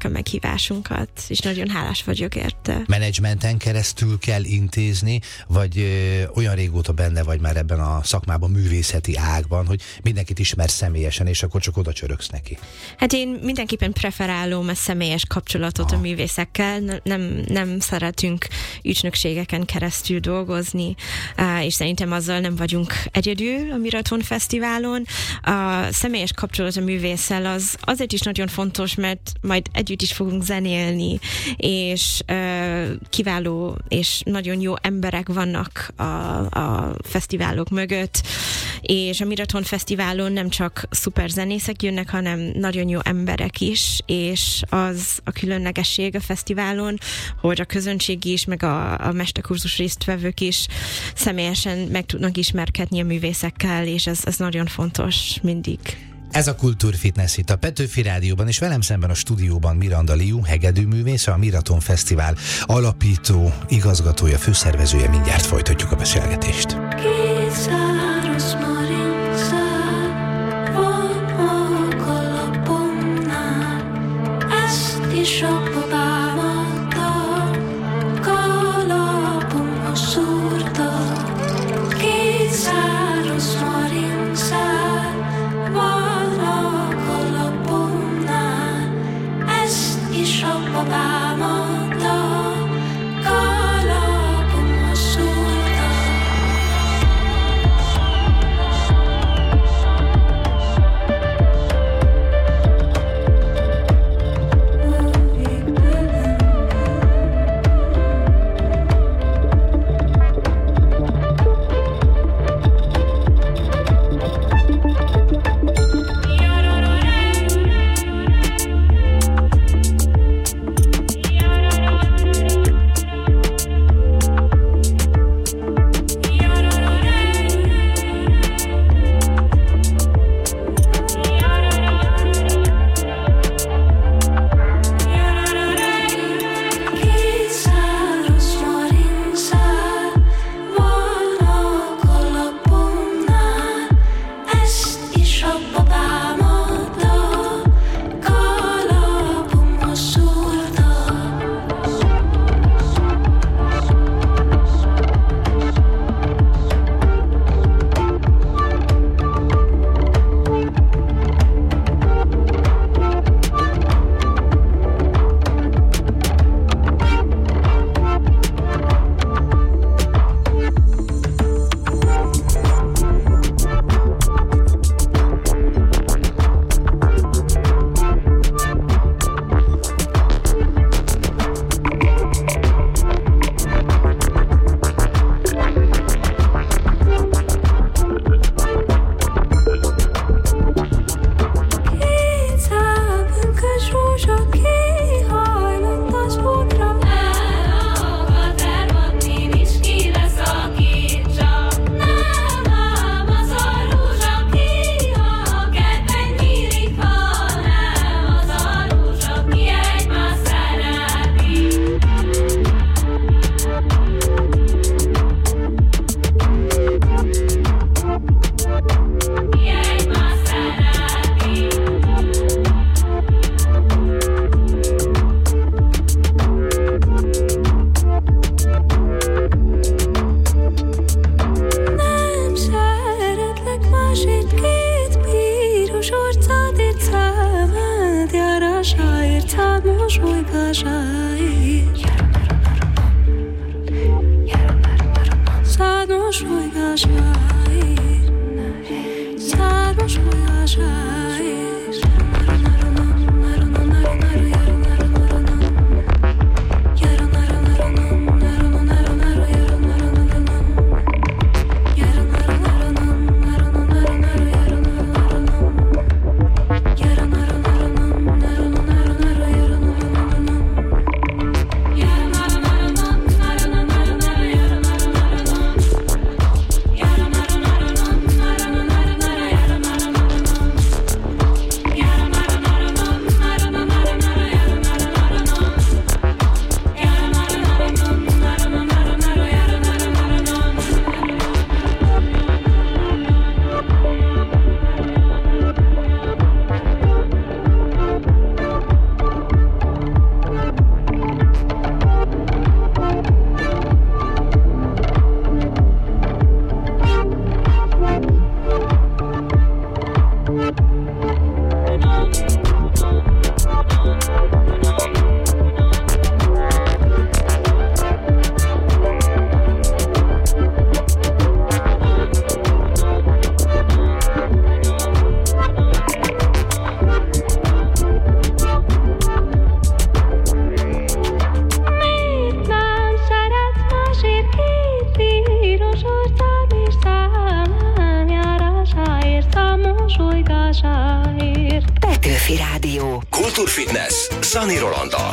meghívásunkat, és nagyon hálás vagyok érte. Menedzsmenten keresztül kell intézni, vagy olyan régóta benne vagy már ebben a szakmában, művészeti ágban, hogy mindenkit ismer személyesen, és akkor csak oda csöröksz neki? Hát én mindenképpen preferálom a személyes kapcsolatot a művészekkel, nem szeretünk ügynökségeken keresztül dolgozni, és szerintem azzal nem vagyunk egyedül a Miraton Fesztiválon. A személyes kapcsolat a művésszel az azért is nagyon fontos, mert majd együtt is fogunk zenélni, és kiváló és nagyon jó emberek vannak a fesztiválok mögött, és a Miraton Fesztiválon nem csak szuper zenészek jönnek, hanem nagyon jó emberek is, és az a különlegesség a fesztiválon, hogy a közönség is, meg a mesterkurzus résztvevők is személyesen meg tudnak ismerkedni a művészekkel, és ez nagyon fontos mindig. Ez a Kultúrfitness itt a Petőfi Rádióban, és velem szemben a stúdióban Miranda Liu, hegedűművész, a Miraton Fesztivál alapító, igazgatója, főszervezője. Mindjárt folytatjuk a beszélgetést. Petőfi Rádió. Kultúrfitness Szani Rolanddal.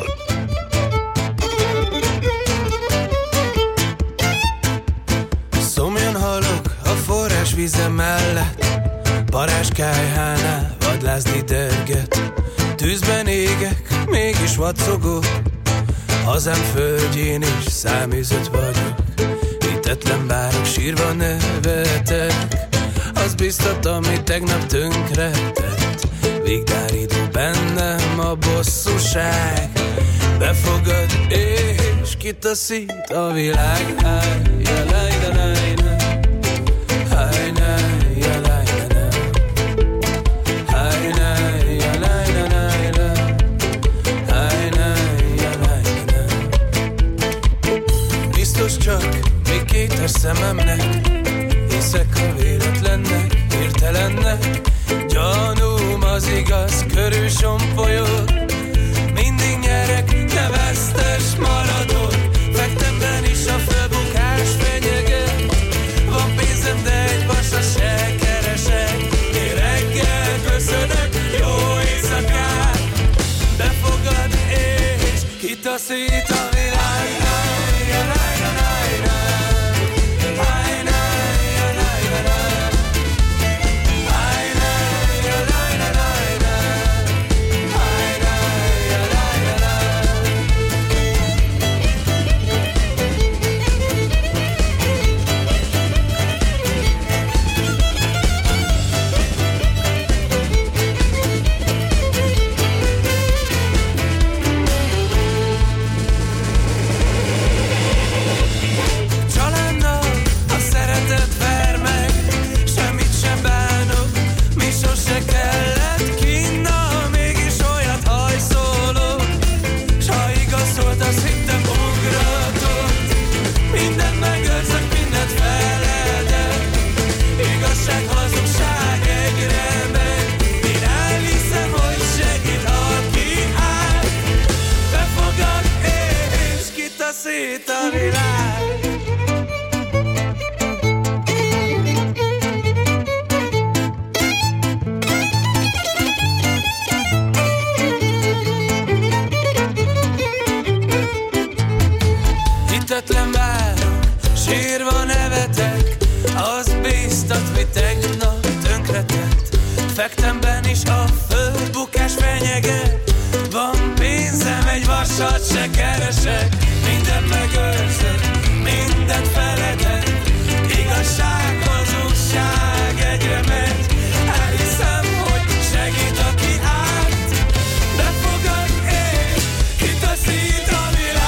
Szomjan halok a forrás víze mellett, parázskájhánál vadlászni dörgött. Tűzben égek, mégis vadszogok, hazám földjén is száműzött vagyok. Hitetlen bárok, sírva nevetek, az biztat, ami tegnap tönkre tett. Végdárító bennem a bosszúság, befogad és kitaszít a világ. Biztos csak még kétes szememnek, hiszek a véletlennek, hirtelennek. Gyanúm az igaz, körül sompolyog, mindig nyerek, de vesztes maradok. Fektemben is a fölbukás fenyeget, van pénzem, de egy vasra se keresek. Én reggel köszönök, jó éjszakát, befogad és kitaszít a világ. Hitetlen várok, sírva nevetek, az biztat, mi tegnap tönkretett. Fektemben is a földbukás fenyeget, van pénzem, egy vasat se keresek. Minden megőrzök, mindent feledek, igazság, hazugság egyre megy. Elhiszem, hogy segít, aki árt, befogad és kitaszít a világ.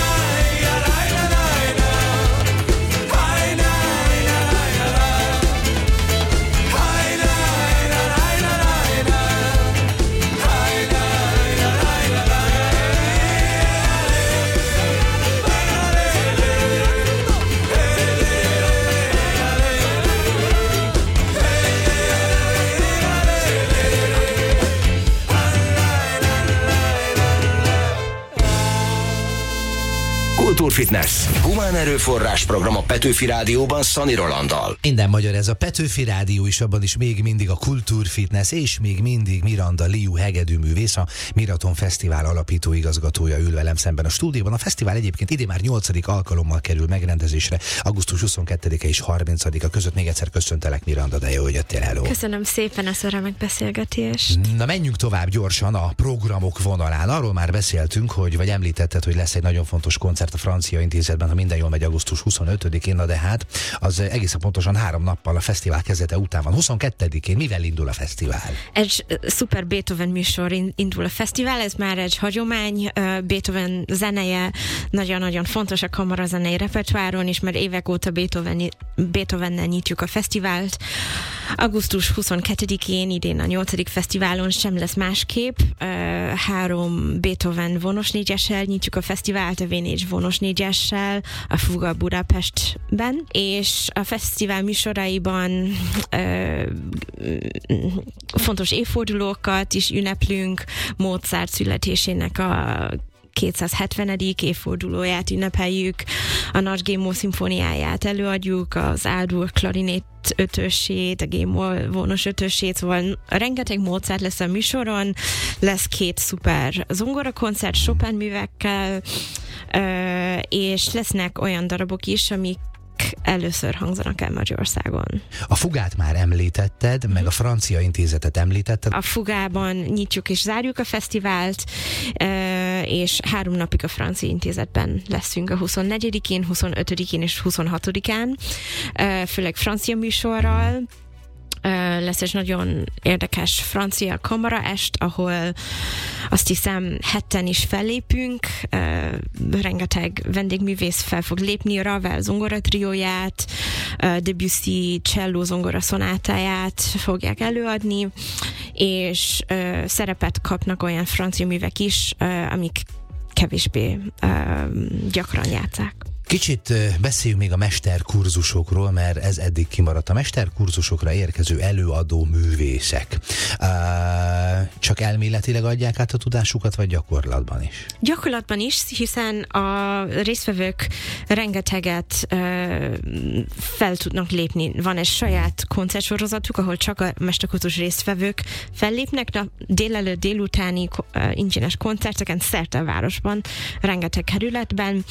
Kultúrfitness. Humán erőforrás program a Petőfi Rádióban Szani Rolanddal. Minden magyar ez a Petőfi Rádió, és abban is még mindig a Kultúrfitness, és még mindig Miranda Liu hegedűművész, a Miraton Fesztivál alapító igazgatója ül velem szemben a stúdióban. A fesztivál egyébként idén már 8. alkalommal kerül megrendezésre, augusztus 22-e és 30-a között. Még egyszer köszöntelek, Miranda, de jó, hogy jöttél, hello. Köszönöm szépen ezt a remek beszélgetést. Na, menjünk tovább gyorsan a programok vonalán. Arról már beszéltünk, vagy említetted, hogy lesz egy nagyon fontos koncert a Francia Intézetben, ha minden jól megy, augusztus 25-én, na de hát az egészen pontosan 3 nappal a fesztivál kezdete után van. 22-én mivel indul a fesztivál? Egy szuper Beethoven műsor indul a fesztivál, ez már egy hagyomány, Beethoven zeneje nagyon-nagyon fontos a kamarazenei repertoáron, és már évek óta Beethovennel nyitjuk a fesztivált. Augusztus 22-én, idén a 8. fesztiválon sem lesz másképp. 3 Beethoven vonos négyessel nyitjuk a fesztivált, a V4 vonos négyessel, a Fuga Budapestben, és a fesztivál műsoraiban fontos évfordulókat is ünneplünk, Mozart születésének a 270. évfordulóját ünnepeljük, a Nagy G-moll szimfóniáját előadjuk, az A-dur klarinét ötösét, a G-moll vonos ötösét, szóval rengeteg Mozart lesz a műsoron, lesz 2 szuper zongorakoncert Chopin művekkel, és lesznek olyan darabok is, amik először hangzanak el Magyarországon. A Fugát már említetted, meg a Francia Intézetet említetted. A Fugában nyitjuk és zárjuk a fesztivált, és 3 napig a Francia Intézetben leszünk a 24-én, 25-én és 26-án, főleg francia műsorral. Lesz egy nagyon érdekes francia kamaraest, ahol azt hiszem 7-en is fellépünk, rengeteg vendégművész fel fog lépni, Ravel zongoratrióját, Debussy cello zongora szonátáját fogják előadni, és szerepet kapnak olyan francia művek is, amik kevésbé gyakran játszák. Kicsit beszéljünk még a mesterkurzusokról, mert ez eddig kimaradt. A mesterkurzusokra érkező előadó művészek csak elméletileg adják át a tudásukat, vagy gyakorlatban is? Gyakorlatban is, hiszen a résztvevők rengeteget fel tudnak lépni. Van egy saját koncertsorozatuk, ahol csak a mesterkurzus résztvevők fellépnek, délelőtt, délutáni ingyenes koncerteken szerte a városban, rengeteg kerületben,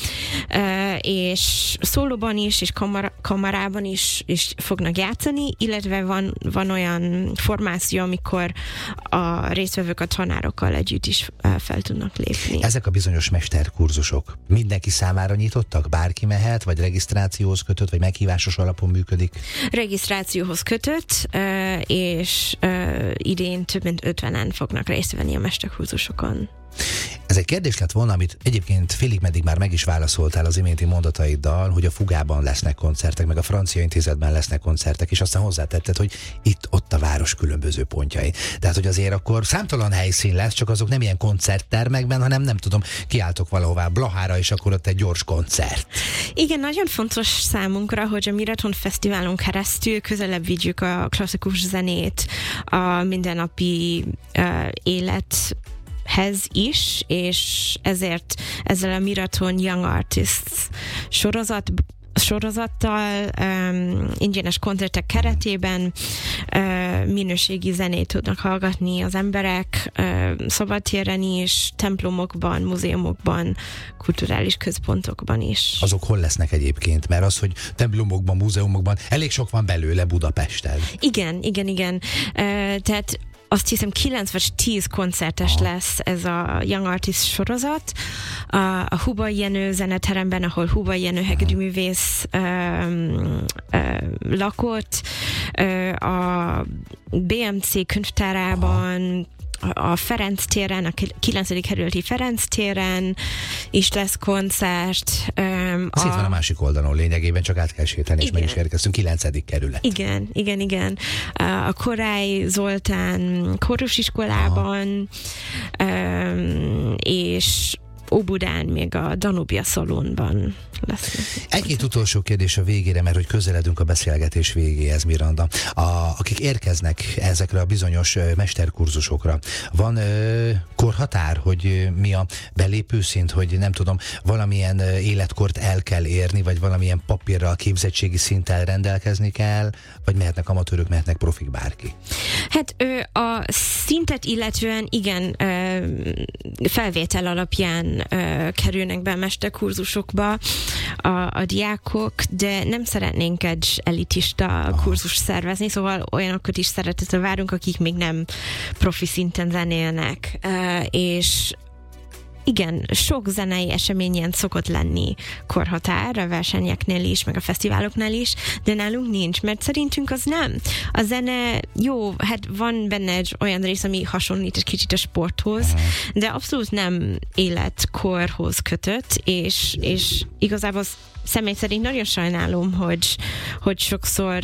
és szólóban is, és kamarában is fognak játszani, illetve van olyan formáció, amikor a résztvevők a tanárokkal együtt is fel tudnak lépni. Ezek a bizonyos mesterkurzusok mindenki számára nyitottak? Bárki mehet, vagy regisztrációhoz kötött, vagy meghívásos alapon működik? Regisztrációhoz kötött, és idén több mint 50-en fognak részt venni a mesterkurzusokon. Ez egy kérdés lett volna, amit egyébként félig meddig már meg is válaszoltál az iménti mondataiddal, hogy a Fugában lesznek koncertek, meg a Francia Intézetben lesznek koncertek, és aztán hozzátetted, hogy itt-ott a város különböző pontjai. Tehát, hogy azért akkor számtalan helyszín lesz, csak azok nem ilyen koncerttermekben, hanem nem tudom, kiálltok valahová Blahára, és akkor ott egy gyors koncert. Igen, nagyon fontos számunkra, hogy a Miraton Fesztiválon keresztül közelebb vigyük a klasszikus zenét, a mindennapi élethez is, és ezért ezzel a Miraton Young Artists sorozattal, ingyenes koncertek keretében minőségi zenét tudnak hallgatni az emberek szabadtéren is, templomokban, múzeumokban, kulturális központokban is. Azok hol lesznek egyébként? Mert az, hogy templomokban, múzeumokban elég sok van belőle Budapesten. Igen. Tehát azt hiszem 9 vagy 10 koncertes lesz ez a Young Artist sorozat. A Hubai Jenő zeneteremben, ahol Hubai Jenő hegedűművész lakott, a BMC könyvtárában, a Ferenc téren, a 9. kerületi Ferenc téren is lesz koncert. Az itt van a másik oldalon lényegében, csak át kell sétálni, és meg is érkeztünk, 9. kerület. Igen. A Korály Zoltán kórusiskolában, és Óbudán még a Danubia Szalonban lesz. Egy-két utolsó kérdés a végére, mert hogy közeledünk a beszélgetés végéhez, Miranda. Akik érkeznek ezekre a bizonyos mesterkurzusokra, van korhatár, hogy mi a belépőszint, hogy nem tudom, valamilyen életkort el kell érni, vagy valamilyen papírral, képzettségi szinttel rendelkezni kell, vagy mehetnek amatőrök, mehetnek profik, bárki? Hát a szintet illetően igen, felvétel alapján kerülnek be mesterkurzusokba a diákok, de nem szeretnénk egy elitista kurzus szervezni, szóval olyanokat is szeretettel várunk, akik még nem profi szinten zenélnek, és igen, sok zenei esemény ilyen szokott lenni korhatár, a versenyeknél is, meg a fesztiváloknál is, de nálunk nincs, mert szerintünk az nem. A zene, jó, hát van benne egy olyan rész, ami hasonlít egy kicsit a sporthoz, de abszolút nem életkorhoz kötött, és igazából személy szerint nagyon sajnálom, hogy sokszor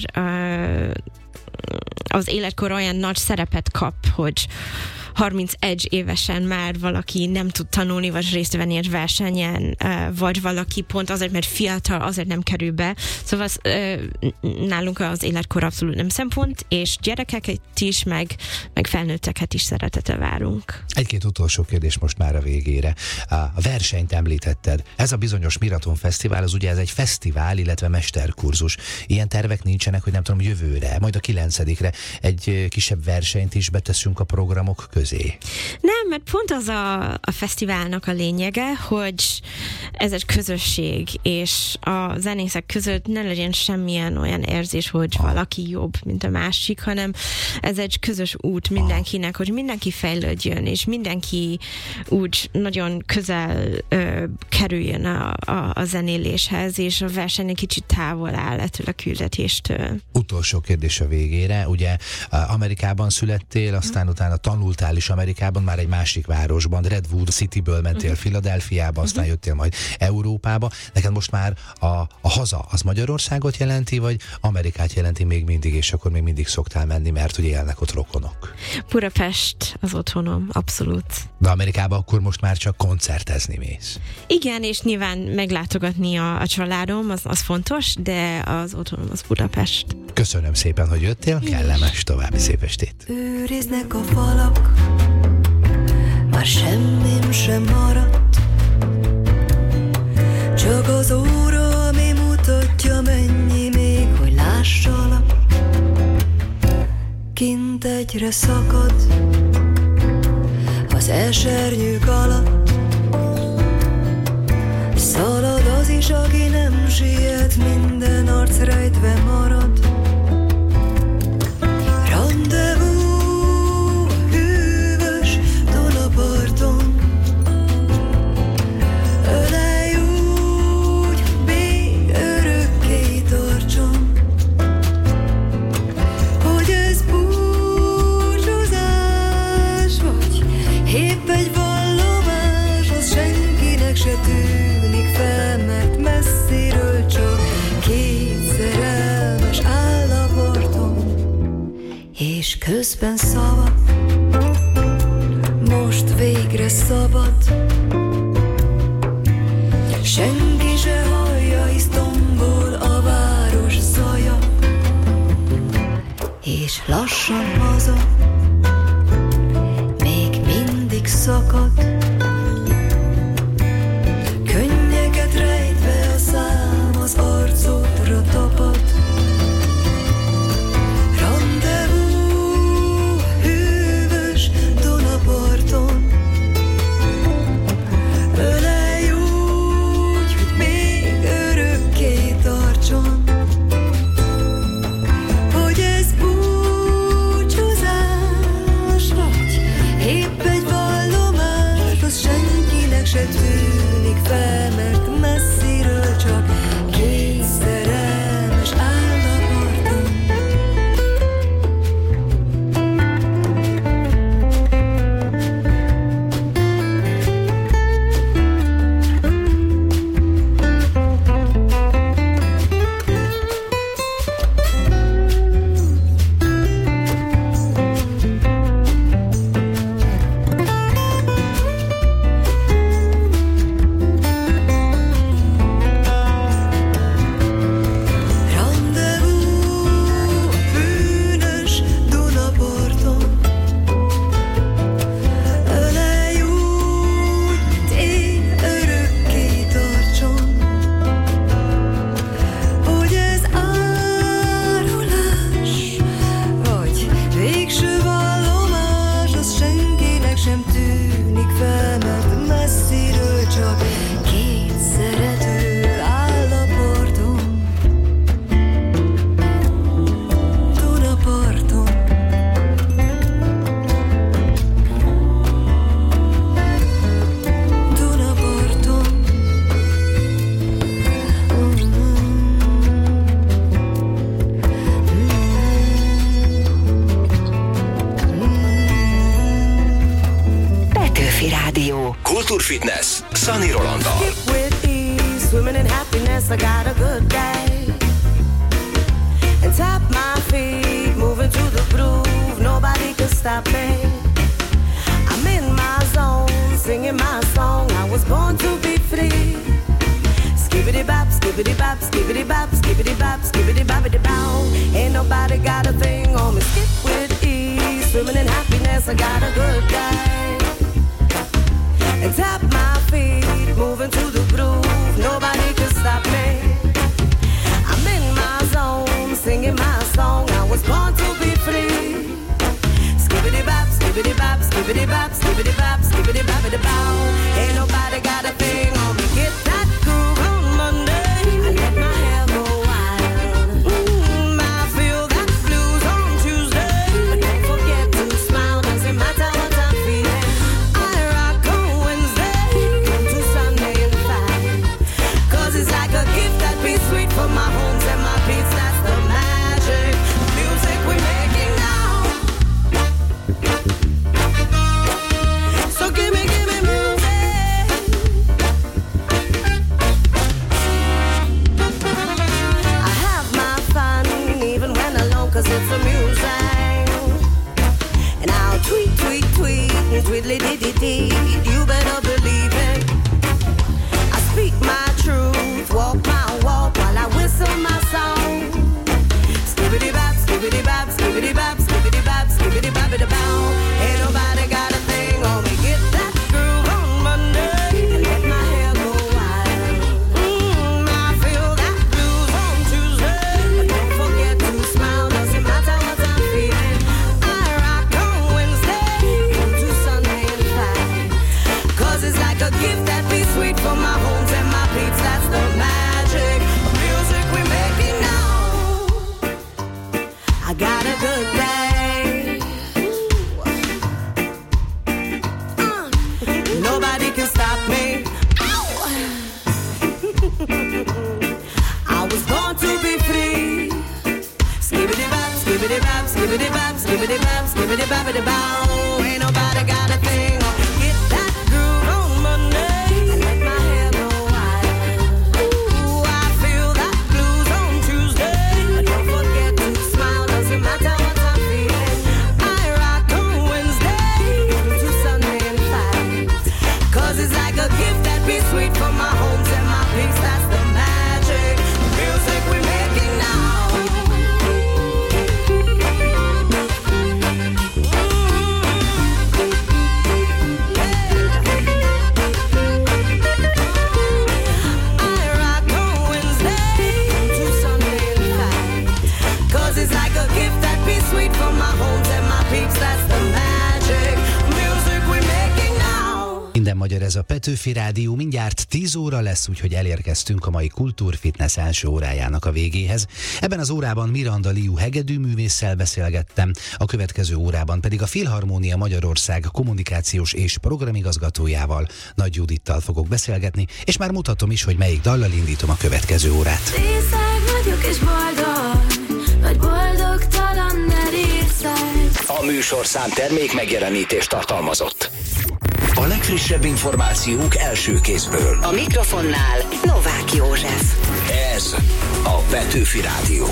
az életkor olyan nagy szerepet kap, hogy 31 évesen már valaki nem tud tanulni, vagy részt venni egy versenyen, vagy valaki pont azért, mert fiatal, azért nem kerül be. Szóval nálunk az életkor abszolút nem szempont, és gyerekeket is, meg felnőtteket is szeretettel várunk. Egy-két utolsó kérdés most már a végére. A versenyt említetted. Ez a bizonyos Miraton Fesztivál, az ugye ez egy fesztivál, illetve mesterkurzus. Ilyen tervek nincsenek, hogy nem tudom, jövőre, majd a 9-re egy kisebb versenyt is beteszünk a programok közé? Nem, mert pont az a fesztiválnak a lényege, hogy ez egy közösség, és a zenészek között ne legyen semmilyen olyan érzés, hogy valaki jobb, mint a másik, hanem ez egy közös út mindenkinek, hogy mindenki fejlődjön, és mindenki úgy nagyon közel kerüljön a zenéléshez, és a verseny egy kicsit távol áll ettől a küldetéstől. Utolsó kérdés a végére. Ugye Amerikában születtél, aztán utána tanultál is Amerikában, már egy másik városban, Redwood Cityből mentél Philadelphiába, aztán jöttél majd Európába. Neked most már a haza az Magyarországot jelenti, vagy Amerikát jelenti még mindig, és akkor még mindig szoktál menni, mert hogy élnek ott rokonok? Budapest az otthonom, abszolút. De Amerikába akkor most már csak koncertezni mész. Igen, és nyilván meglátogatni a családom, az fontos, de az otthonom az Budapest. Köszönöm szépen, hogy jöttél, kellemes további szép estét. Őriznek a falak, már semmim sem maradt, csak az óra, ami mutatja, mennyi még, hogy lássalak. Kint egyre szakad az esernyők alatt, szalad az is, aki nem siet, minden arc rejtve marad. Rendezvú hűvös Dunaparton, ölelj úgy, még örökké tartson, hogy ez búcsúzás, vagy épp egy vallomás, az senkinek se tűnik fel, mert messziről csak két szerelmes áll a parton, és közben szabad, most végre szabad. Senki se hallja, hisz tombol a város zaja, és lassan haza, még mindig szakad. Könnyeket rejtve a szám, az arcodra tapad. Rendezvú hűvös Dunaparton, ölelj úgy, hogy még örökké tartson, hogy ez búcsúzás, vagy épp egy vallomás, Rádió. Kultúrfitness Sunny Rolanddal. Swimming in happiness, I got a good day. And tap my feet, moving to the groove, nobody can stop me. I'm in my zone, singing my song, I was born to be free. Skibbity bop, skibbity bop, skibbity bop, skibbity bop, skibbity boppity bow. Ain't nobody got a thing on me. Skip with ease, swimming in happiness, I got a good day. And tap my feet, moving to the groove, nobody can stop me. I'm in my zone, singing my song, I was born to be free. Skibbity bop, skibbity bop, skibbity bop, skibbity bop, skibbity boppity bow. Ain't nobody got a thing on me. Get that groove on Monday, I let my hair go wild. I feel that blues on Tuesday, but don't forget to smile, doesn't matter what I'm feeling. I rock on Wednesday, come to Sunday and Friday, 'cause it's like a gift that be sweet for my homes and my beats. That's the magic music we're making now. So give me music. I have my fun even when alone, 'cause it's amusing. And I'll tweet, tweet, tweet, and tweedly-dee-dee-dee. You better believe it. I speak my truth, walk my walk while I whistle my song. Skibbity bop, skibbity bop, skibbity bop, skibbity bop, skibbity boppity bow. Ain't nobody got a thing on me. Get that groove on Monday and let my hair go wild. I feel that blues on Tuesday, but don't forget to smile, doesn't matter what I'm feeling. I rock on Wednesday, come to Sunday and Friday, 'cause it's like a gift that be sweet for my homes and my peeps. That's the magic of music we're making now. I got a good day. Nobody can stop me. I was born to be free. Skibbity bop, skibbity bop, skibbity bop, skibbity bop, skibbity boppity bow. Ain't nobody got a thing on. Get that groove on Monday and let my hair go wild. I feel that blues on Tuesday, but don't forget to smile, doesn't matter what I'm feeling. I rock on Wednesday, to Sunday and Friday, 'cause it's like a gift that be sweet for my homes and my peace. That's the magic music we're making now. I rock on Wednesday to Sunday and Friday, 'cause it's like a gift that be sweet for my homes and my peeps. That's the magic music we're making now. Minden magyar, ez a Petőfi Rádió, mindjárt 10 óra lesz, úgyhogy elérkeztünk a mai Kultúrfitness első órájának a végéhez. Ebben az órában Miranda Liu hegedűművésszel beszélgettem, a következő órában pedig a Filharmónia Magyarország kommunikációs és programigazgatójával, Nagy Judittal fogok beszélgetni, és már mutatom is, hogy melyik dallal indítom a következő órát. Részeg vagyok és boldog, vagy boldogtalan, ne részeg. A műsorszám termék megjelenítést tartalmazott. A legfrissebb információk első kézből. A mikrofonnál Novák József. Ez a Petőfi Rádió.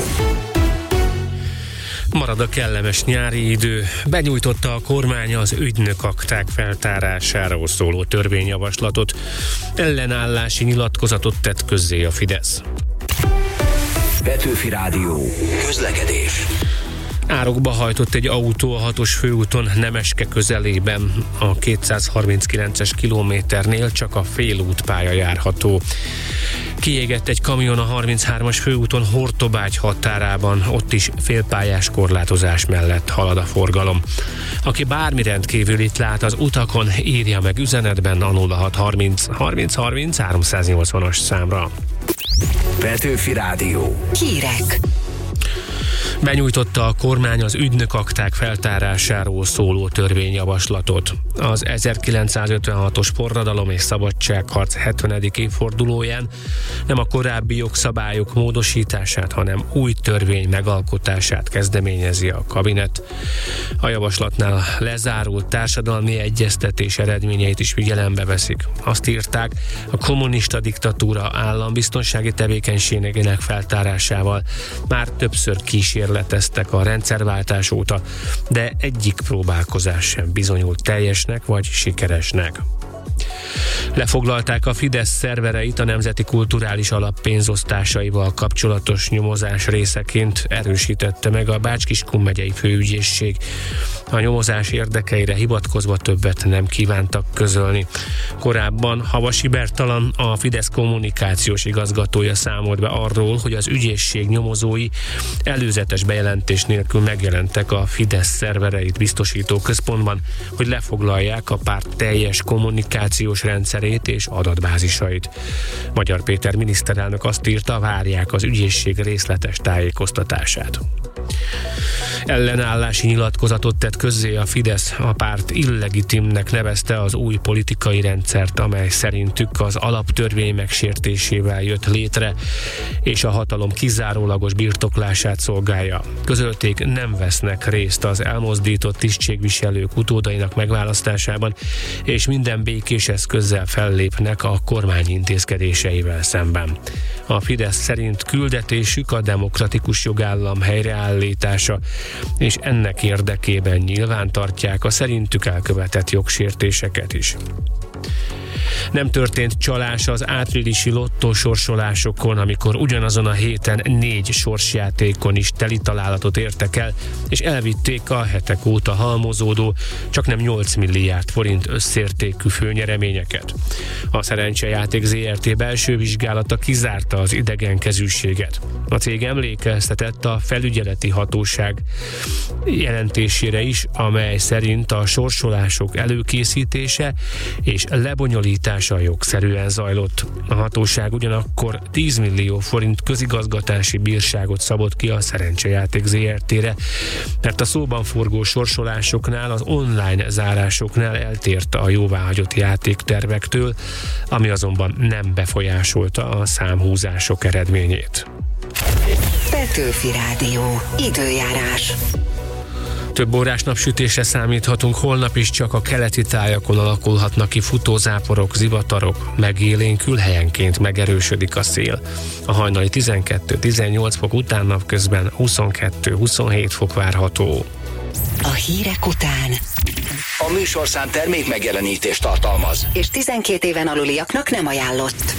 Marad a kellemes nyári idő. Benyújtotta a kormány az ügynökakták feltárásáról szóló törvényjavaslatot. Ellenállási nyilatkozatot tett közzé a Fidesz. Petőfi Rádió. Közlekedés. Árokba hajtott egy autó a 6-os főúton Nemeske közelében. A 239-es kilométernél csak a félútpálya járható. Kiégett egy kamion a 33-as főúton Hortobágy határában, ott is félpályás korlátozás mellett halad a forgalom. Aki bármi rendkívülit lát az utakon, írja meg üzenetben a 0630 30 30 380-as számra. Petőfi Rádió. Hírek. Benyújtotta a kormány az ügynökakták feltárásáról szóló törvényjavaslatot. Az 1956-os forradalom és szabadságharc 70. évfordulóján nem a korábbi jogszabályok módosítását, hanem új törvény megalkotását kezdeményezi a kabinet. A javaslatnál lezárult társadalmi egyeztetés eredményeit is figyelembe veszik. Azt írták, a kommunista diktatúra állambiztonsági tevékenységének feltárásával már többször kísérleteztek a rendszerváltás óta, de egyik próbálkozás sem bizonyult teljesnek vagy sikeresnek. Lefoglalták a Fidesz szervereit a Nemzeti Kulturális Alap pénzosztásaival kapcsolatos nyomozás részeként, erősítette meg a Bács-Kiskun megyei főügyészség. A nyomozás érdekeire hivatkozva többet nem kívántak közölni. Korábban Havasi Bertalan, a Fidesz kommunikációs igazgatója számolt be arról, hogy az ügyészség nyomozói előzetes bejelentés nélkül megjelentek a Fidesz szervereit biztosító központban, hogy lefoglalják a párt teljes kommunikációs rendszerét és adatbázisait. Magyar Péter miniszterelnök azt írta, várják az ügyészség részletes tájékoztatását. Ellenállási nyilatkozatot tett közzé a Fidesz, a párt illegitimnek nevezte az új politikai rendszert, amely szerintük az alaptörvény megsértésével jött létre, és a hatalom kizárólagos birtoklását szolgálja. Közölték, nem vesznek részt az elmozdított tisztségviselők utódainak megválasztásában, és minden békés eszközzel fellépnek a kormány intézkedéseivel szemben. A Fidesz szerint küldetésük a demokratikus jogállam helyreállítása, és ennek érdekében nyilván tartják a szerintük elkövetett jogsértéseket is. Nem történt csalás az áprilisi lottósorsolásokon, amikor ugyanazon a héten 4 sorsjátékon is teli találatot értek el, és elvitték a hetek óta halmozódó, csaknem 8 milliárd forint összértékű főnyereményeket. A Szerencsejáték Zrt. Belső vizsgálata kizárta az idegenkezűséget. A cég emlékeztetett a felügyeleti hatóság jelentésére is, amely szerint a sorsolások előkészítése és lebonyolítása jogszerűen zajlott. A hatóság ugyanakkor 10 millió forint közigazgatási bírságot szabott ki a Szerencsejáték Zrt-re, mert a szóban forgó sorsolásoknál, az online zárásoknál eltért a jóváhagyott játéktervektől, ami azonban nem befolyásolta a számhúzások eredményét. Petőfi Rádió. Időjárás. Több órás napsütésre számíthatunk, holnap is csak a keleti tájakon alakulhatnak ki futózáporok, zivatarok, megélénkül, helyenként megerősödik a szél. A hajnali 12-18 fok után napközben 22-27 fok várható. A hírek után A műsorszám termék megjelenítést tartalmaz, és 12 éven aluliaknak nem ajánlott.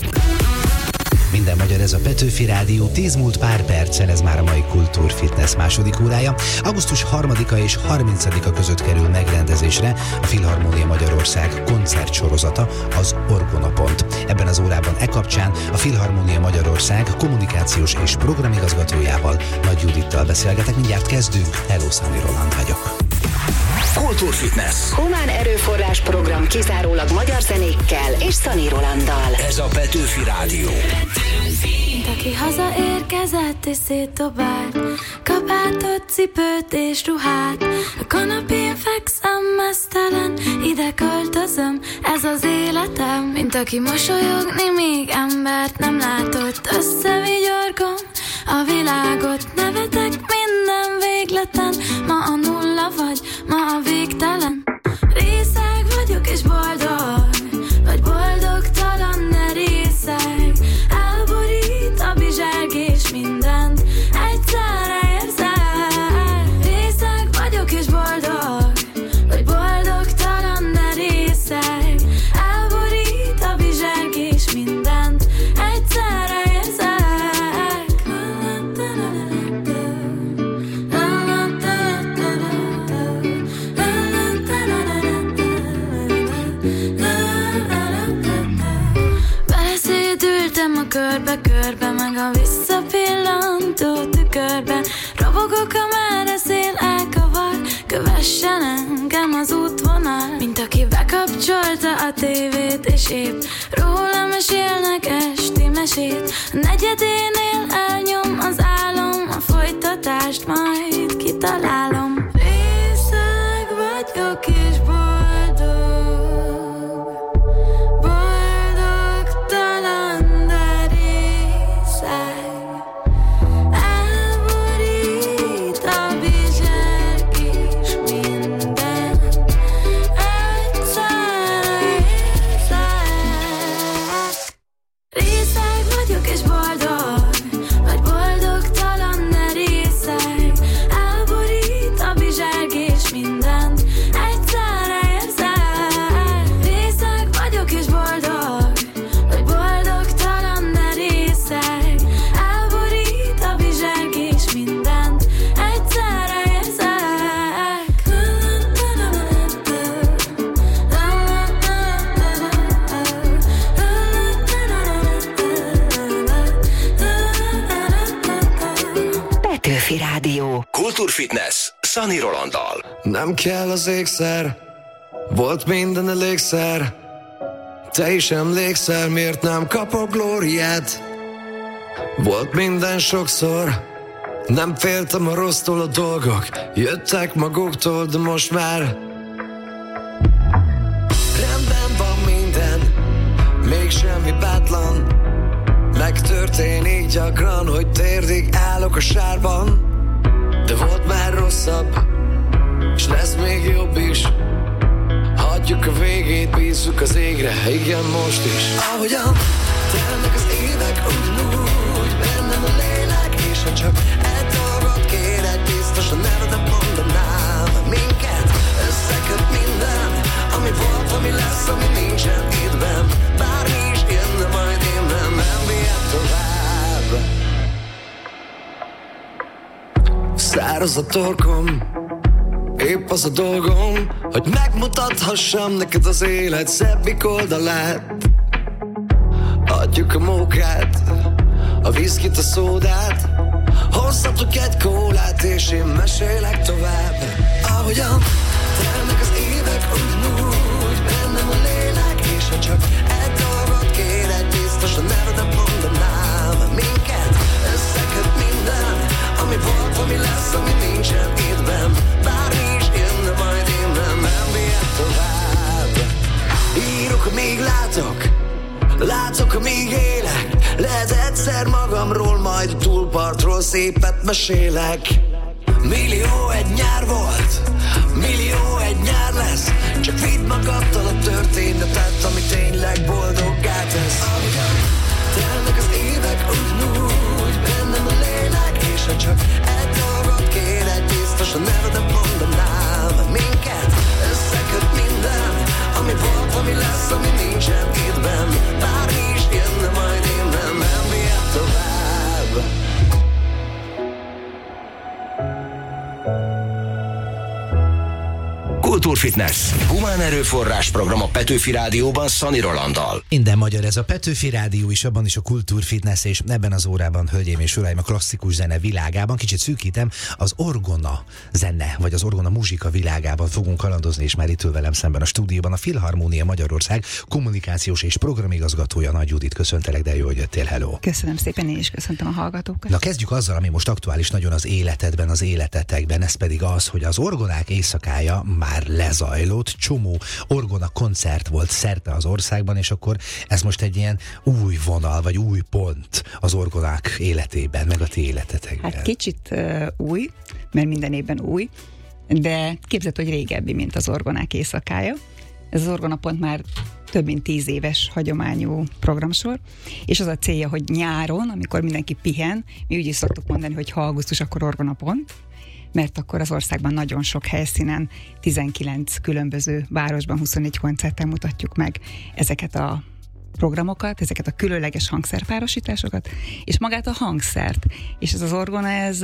Minden magyar, ez a Petőfi Rádió, 10 múlt pár perccel, ez már a mai Kultúrfitness második órája. Augusztus 3-a és 30-a között kerül megrendezésre a Filharmónia Magyarország koncertsorozata, az Orgonapont. Ebben az órában kapcsán a Filharmónia Magyarország kommunikációs és programigazgatójával, Nagy Judittal beszélgetek. Mindjárt kezdünk. Hello, Szani Roland vagyok. Kultúrfitness. Humán erőforrás program kizárólag magyar zenékkel és Szani Rolanddal. Ez a Petőfi Rádió. Mint aki hazaérkezett és szétdobált kabátot, cipőt és ruhát. A kanapén fekszem meztelen, ide költözöm, ez az életem. Mint aki mosolyogni még embert nem látott, összevigyorgom a világot. Nevetek minden végleten, ma a nulla vagy, ma a végtelen. Részeg vagyok és boldog, vagy boldogtalan, ne részeg. Elborít a bizsergés, mindent egyszerre érzek. Részeg vagyok és boldog, vagy boldogtalan, ne részeg. Elborít a bizsergés, mindent egyszerre érzek. Körbe-körbe, meg a visszapillantó tükörben. Robogok, amerre szél elkavar, kövessen engem az útvonal. Mint aki bekapcsolta a tévét, és épp róla mesélnek esti mesét. A negyedénél elnyom az álom, a folytatást majd kitalálom. Részeg vagyok és boldog, Kultúrfitness Szani Rolanddal. Nem kell az ékszer, volt minden elégszer. Te is emlékszel, miért nem kapok glóriát? Volt minden sokszor, nem féltem a rossztól, a dolgok jöttek maguktól, de most már rendben van minden, mégsem hibátlan. Megtörténik gyakran, hogy térdig állok a sárban. De volt már rosszabb, és lesz még jobb is. Hagyjuk a végét, bízzuk az égre, igen, most is. Ahogyan telnek az évek, úgy bennem a lélek. És ha csak egy dolgot kérek, biztos a nevedet mondanám. Minket összeköt minden, ami volt, ami lesz, ami nincsen itt benn. Bármi is jönne, majd én nem vihet tovább. Száraz a torkom, épp az a dolgom, hogy megmutathassam neked az élet szebbik oldalát. Adjuk a mókát, a viszkit, a szódát, hozzatok egy kólát, és én mesélek tovább. Ahogyan telnek az évek, úgy bennem a lélek. És ha csak egy dolgot kérek, biztos a nevedet mondanám. Minket összeköt minden, ami volt, ami lesz, ami nincsen itt benn. Bármi is jönne, majd én nem vihet tovább. Írok, amíg látok, amíg élek. Lehet egyszer magamról, majd a túlpartról szépet mesélek. Millió egy nyár volt, millió egy nyár lesz. Csak vidd magaddal a történetet, ami tényleg boldoggá tesz. Ahogyan telnek az évek, úgy bennem a lélek. És ha csak egy dolgot kérek, biztos a nevedet mondanám. Minket összeköt minden, ami volt, ami lesz, ami nincsen itt benn. Bármi is jönne, majd én nem vihet tovább. Kultúrfitness. Humán erőforrás program a Petőfi Rádióban Szani Rolanddal. Minden magyar ez a Petőfi Rádió is, abban is a Kultúrfitness, és ebben az órában, hölgyeim és uraim, a klasszikus zene világában, kicsit szűkítem, az orgona zene, vagy az orgona muzsika világában fogunk kalandozni, és már itt ül velem szemben a stúdióban a Filharmónia Magyarország kommunikációs és programigazgatója, Nagy Judit. Köszöntelek, de jó, hogy jöttél, hello. Köszönöm szépen, én is köszöntöm a hallgatókat. Na, kezdjük azzal, ami most aktuális nagyon az életedben, az életetekben, ez pedig az, hogy az orgonák éjszakája már lezajlott, csomó orgona koncert volt szerte az országban, és akkor ez most egy ilyen új vonal, vagy új pont az orgonák életében, meg a ti életetekben. Hát kicsit új, mert minden évben új, de képzeld, hogy régebbi, mint az orgonák éjszakája. Ez az orgonapont már több mint 10 éves hagyományú programsor, és az a célja, hogy nyáron, amikor mindenki pihen, mi úgy is szoktuk mondani, hogy ha augusztus, akkor orgonapont, mert akkor az országban nagyon sok helyszínen, 19 különböző városban, 24 koncerten mutatjuk meg ezeket a programokat, ezeket a különleges hangszerpárosításokat, és magát a hangszert. És ez az orgona, ez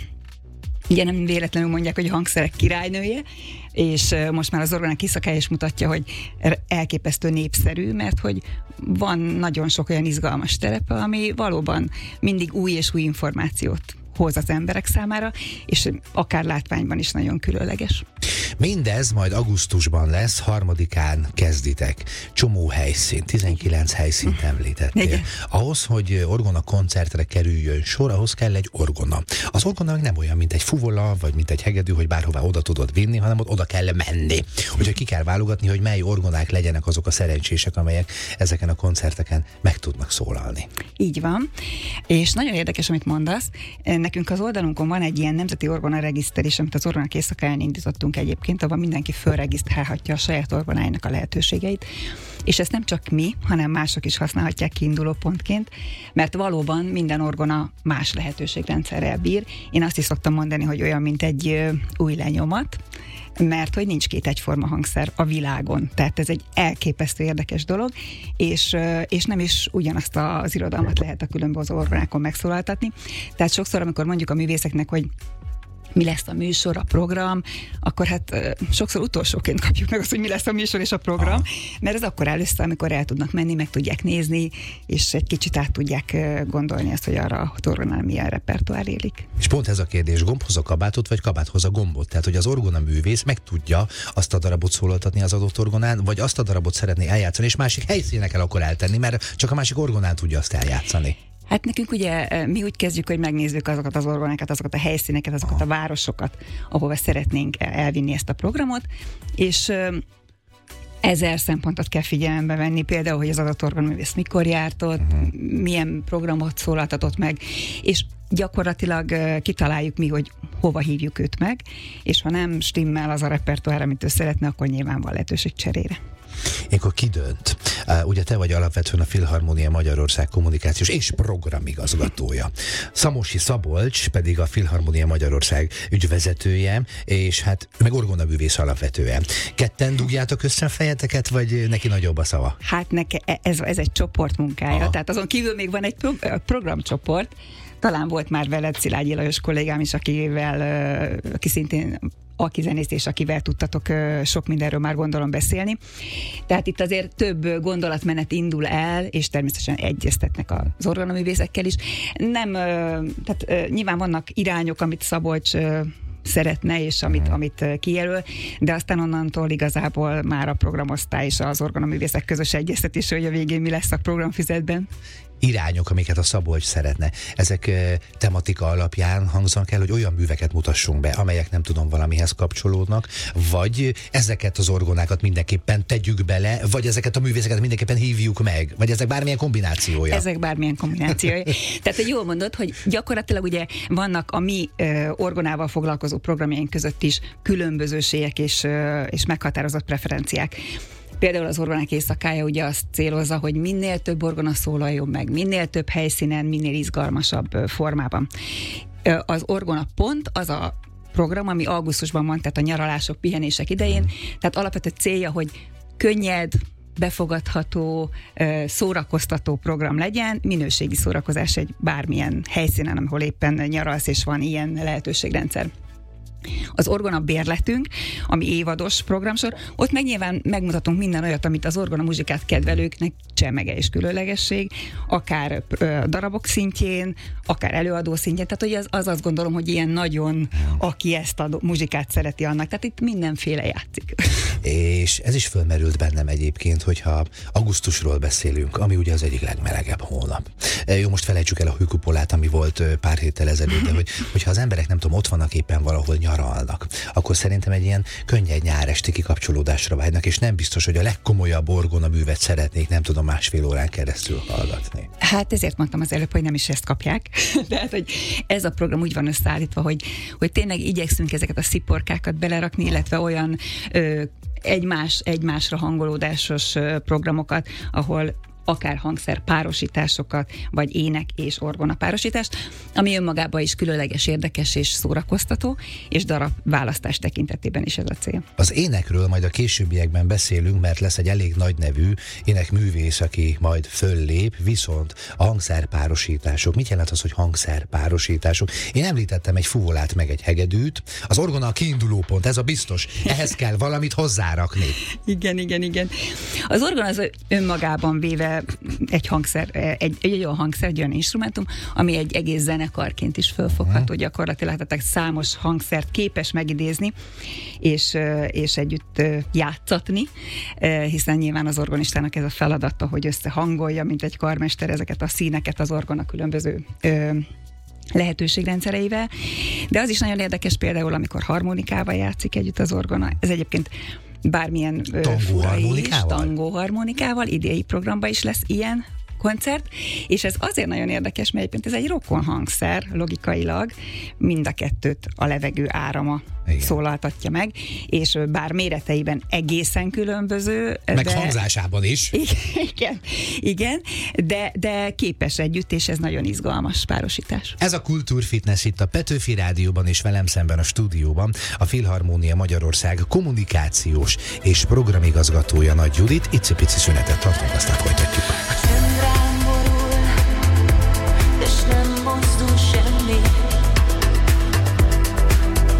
ugye nem véletlenül mondják, hogy a hangszerek királynője, és most már az orgonák éjszakája is mutatja, hogy elképesztő népszerű, mert hogy van nagyon sok olyan izgalmas terepe, ami valóban mindig új és új információt hoz az emberek számára, és akár látványban is nagyon különleges. Mindez majd augusztusban lesz, 3-án kezditek. Csomó helyszín, 19 helyszínt említettél. Igen. Ahhoz, hogy orgona koncertre kerüljön sor, ahhoz kell egy orgona. Az orgona meg nem olyan, mint egy fuvola, vagy mint egy hegedű, hogy bárhová oda tudod vinni, hanem ott oda kell menni. Úgyhogy ki kell válogatni, hogy mely orgonák legyenek azok a szerencsések, amelyek ezeken a koncerteken meg tudnak szólalni. Így van. És nagyon érdekes, amit mondasz. Nekünk az oldalunkon van egy ilyen nemzeti orgona regiszter, amit az orgonák éjszakáján indítottunk egyébként, abban mindenki fölregisztrálhatja a saját orgonáinak a lehetőségeit. És ezt nem csak mi, hanem mások is használhatják kiinduló pontként, mert valóban minden orgona más lehetőségrendszerrel bír. Én azt is szoktam mondani, hogy olyan, mint egy új lenyomat, mert hogy nincs két egyforma hangszer a világon. Tehát ez egy elképesztő érdekes dolog, és nem is ugyanazt az irodalmat lehet a különböző orgonákon megszólaltatni. Tehát sokszor, amikor mondjuk a művészeknek, hogy mi lesz a műsor, a program, akkor hát sokszor utolsóként kapjuk meg azt, hogy mi lesz a műsor és a program, mert ez akkor először, amikor el tudnak menni, meg tudják nézni, és egy kicsit át tudják gondolni azt, hogy arra a tornánál milyen repertoár élik. És pont ez a kérdés, gombhoz a kabátot, vagy kabáthoz a gombot? Tehát, hogy az orgonaművész meg tudja azt a darabot szólaltatni az adott orgonán, vagy azt a darabot szeretné eljátszani, és másik helyszínen kell akkor eltenni, mert csak a másik orgonán tudja azt eljátszani. Hát nekünk ugye mi úgy kezdjük, hogy megnézzük azokat az orgonákat, azokat a helyszíneket, azokat a városokat, ahova szeretnénk elvinni ezt a programot, és 1000 szempontot kell figyelembe venni, például, hogy az adott orgonaművész mikor járt ott, milyen programot szólaltatott meg, és gyakorlatilag kitaláljuk mi, hogy hova hívjuk őt meg, és ha nem stimmel az a repertoár, amit ő szeretne, akkor nyilván van lehetőség cserére. Ilyenkor ki dönt? Ugye te vagy alapvetően a Filharmónia Magyarország kommunikációs és programigazgatója. Szamosi Szabolcs pedig a Filharmónia Magyarország ügyvezetője, és hát meg orgonaművész alapvetően. Ketten dugjátok össze a fejeteket, vagy neki nagyobb a szava? Hát ez egy csoportmunkája, tehát azon kívül még van egy programcsoport. Talán volt már veled Szilágyi Lajos kollégám is, aki szintén zenész, és akivel tudtatok sok mindenről már gondolom beszélni. Tehát itt azért több gondolatmenet indul el, és természetesen egyeztetnek az orgonaművészekkel is. Tehát nyilván vannak irányok, amit Szabolcs szeretne, és amit kijelöl, de aztán onnantól igazából már a programosztály és az orgonaművészek közös egyeztetése, hogy a végén mi lesz a programfüzetben. Irányok, amiket a Szabolcs szeretne. Ezek tematika alapján hangzanak el, hogy olyan műveket mutassunk be, amelyek nem tudom valamihez kapcsolódnak, vagy ezeket az orgonákat mindenképpen tegyük bele, vagy ezeket a művészeket mindenképpen hívjuk meg, vagy ezek bármilyen kombinációja. Ezek bármilyen kombinációja. Tehát, hogy jól mondod, hogy gyakorlatilag ugye vannak a mi orgonával foglalkozó programjaink között is különbözőségek és meghatározott preferenciák. Például az orgonák éjszakája ugye azt célozza, hogy minél több orgona szólaljon meg, minél több helyszínen, minél izgalmasabb formában. Az orgona pont az a program, ami augusztusban van, tehát a nyaralások, pihenések idején, tehát alapvető célja, hogy könnyed, befogadható, szórakoztató program legyen, minőségi szórakozás egy bármilyen helyszínen, ahol éppen nyaralsz, és van ilyen lehetőségrendszer. Az orgona bérletünk, ami évados programsor, ott meg nyilván megmutatunk minden olyat, amit az orgona muzsikát kedvelőknek csemege és különlegesség, akár darabok szintjén, akár előadó szintjén, tehát hogy az azt gondolom, hogy ilyen nagyon, aki ezt a muzsikát szereti annak, tehát itt mindenféle játszik. És ez is fölmerült bennem egyébként, hogyha augusztusról beszélünk, ami ugye az egyik legmelegebb hónap. Jó, most felejtsük el a hőkupolát, ami volt pár héttel ezelőtt, de hogyha az emberek nem tudom, ott vannak éppen valahol nyaralnak, akkor szerintem egy ilyen könnyed nyáresti kikapcsolódásra vágynak, és nem biztos, hogy a legkomolyabb orgonaművet szeretnék, nem tudom, 1,5 órán keresztül hallgatni. Hát ezért mondtam az előbb, hogy nem is ezt kapják. Tehát, hogy ez a program úgy van összeállítva, hogy tényleg igyekszünk ezeket a sziporkákat belerakni, illetve olyan egymásra hangolódásos programokat, ahol akár hangszerpárosításokat, vagy ének és orgona párosítást, ami önmagában is különleges, érdekes és szórakoztató, és darab választás tekintetében is ez a cél. Az énekről majd a későbbiekben beszélünk, mert lesz egy elég nagy nevű énekművész, aki majd föllép, viszont a hangszerpárosítások. Mit jelent az, hogy hangszerpárosítások? Én említettem egy fuvolát meg egy hegedűt, az orgona a kiinduló pont, ez a biztos. Ehhez kell valamit hozzárakni. Igen. Az orgona az önmagában véve egy hangszer, egy olyan hangszer, egy olyan instrumentum, ami egy egész zenekarként is fölfogható gyakorlatilag, tehát számos hangszert képes megidézni, és együtt játszatni, hiszen nyilván az organistának ez a feladata, hogy összehangolja, mint egy karmester ezeket a színeket az orgona különböző lehetőségrendszereivel, de az is nagyon érdekes például, amikor harmonikával játszik együtt az orgona. Ez egyébként bármilyen tangóharmonikával, idei programban is lesz ilyen koncert, és ez azért nagyon érdekes, mert egyébként ez egy rokon hangszer, logikailag mind a kettőt a levegő árama szólaltatja meg, és bár méreteiben egészen különböző. Meg hangzásában is. Igen, de képes együtt, és ez nagyon izgalmas párosítás. Ez a Kultúrfitness itt a Petőfi Rádióban, és velem szemben a stúdióban a Filharmónia Magyarország kommunikációs és programigazgatója Nagy Judit. Icipici szünetet tartunk, aztán folytatjuk. És nem mozdul semmi.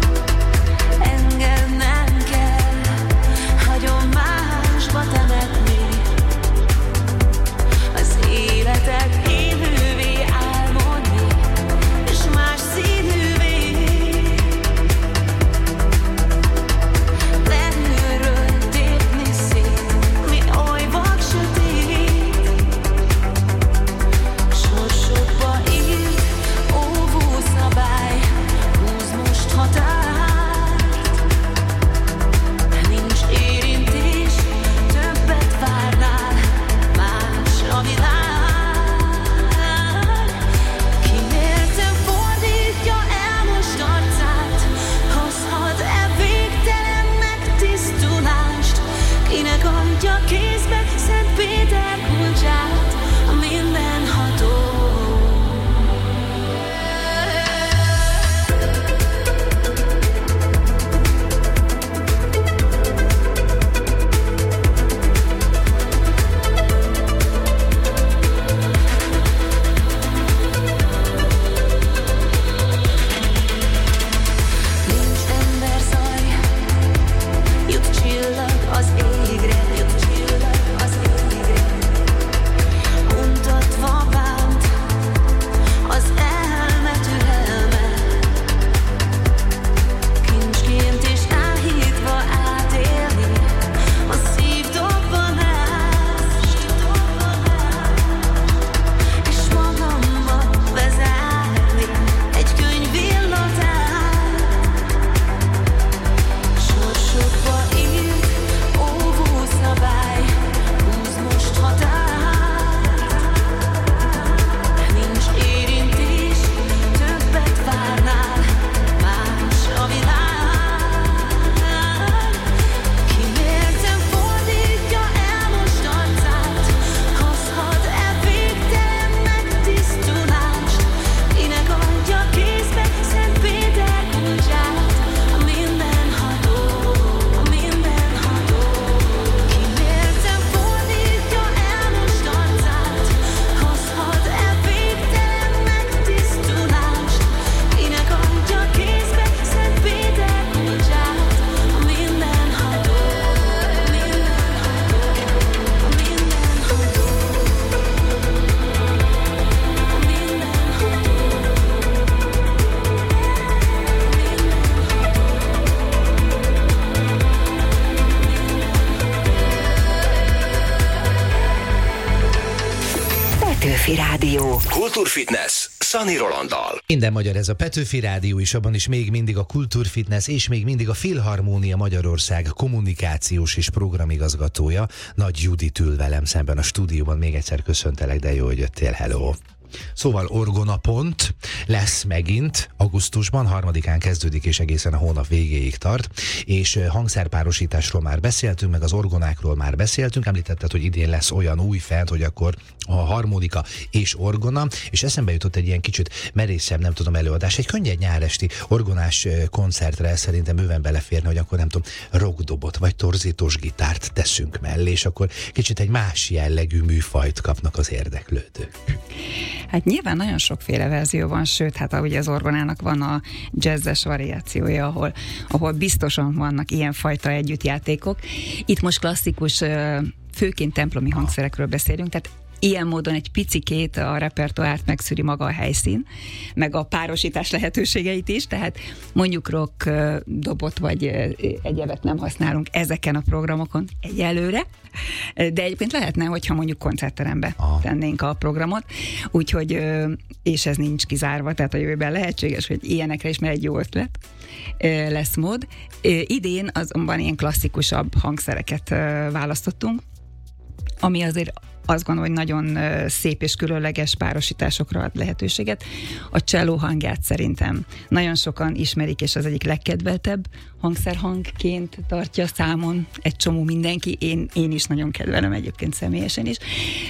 Petőfi Rádió. Kultúrfitness Szani Rolanddal. Minden magyar ez a Petőfi Rádió, és abban is még mindig a Kultúrfitness, és még mindig a Filharmónia Magyarország kommunikációs és programigazgatója, Nagy Judit ül velem szemben a stúdióban. Még egyszer köszöntelek, de jó, hogy jöttél, hello! Szóval Orgonapont lesz megint augusztusban, 3-án kezdődik és egészen a hónap végéig tart, és hangszerpárosításról már beszéltünk, meg az orgonákról már beszéltünk, említetted, hogy idén lesz olyan új fent, hogy akkor a harmonika és orgona, és eszembe jutott egy ilyen kicsit merészebb, nem tudom, előadás, egy könnyed nyáresti orgonás koncertre szerintem bőven beleférne, hogy akkor nem tudom, rockdobot vagy torzítós gitárt teszünk mellé, és akkor kicsit egy más jellegű műfajt kapnak az érdeklődők. Hát nyilván nagyon sokféle verzió van, sőt, hát ugye az orgonának van a jazzes variációja, ahol biztosan vannak ilyenfajta együttjátékok. Itt most klasszikus, főként templomi hangszerekről beszélünk, tehát ilyen módon egy picikét a repertoárt megszűri maga a helyszín, meg a párosítás lehetőségeit is, tehát mondjuk rock dobot vagy egyebet nem használunk ezeken a programokon egyelőre, de egyébként lehetne, hogyha mondjuk koncertterembe tennénk a programot, úgyhogy, és ez nincs kizárva, tehát a jövőben lehetséges, hogy ilyenekre is, mert egy jó ötlet lesz mód. Idén azonban ilyen klasszikusabb hangszereket választottunk, ami azért azt gondolom, hogy nagyon szép és különleges párosításokra ad lehetőséget. A cselló hangját szerintem nagyon sokan ismerik, és az egyik legkedveltebb hangszerhangként tartja számon egy csomó mindenki. Én is nagyon kedvelem egyébként személyesen is.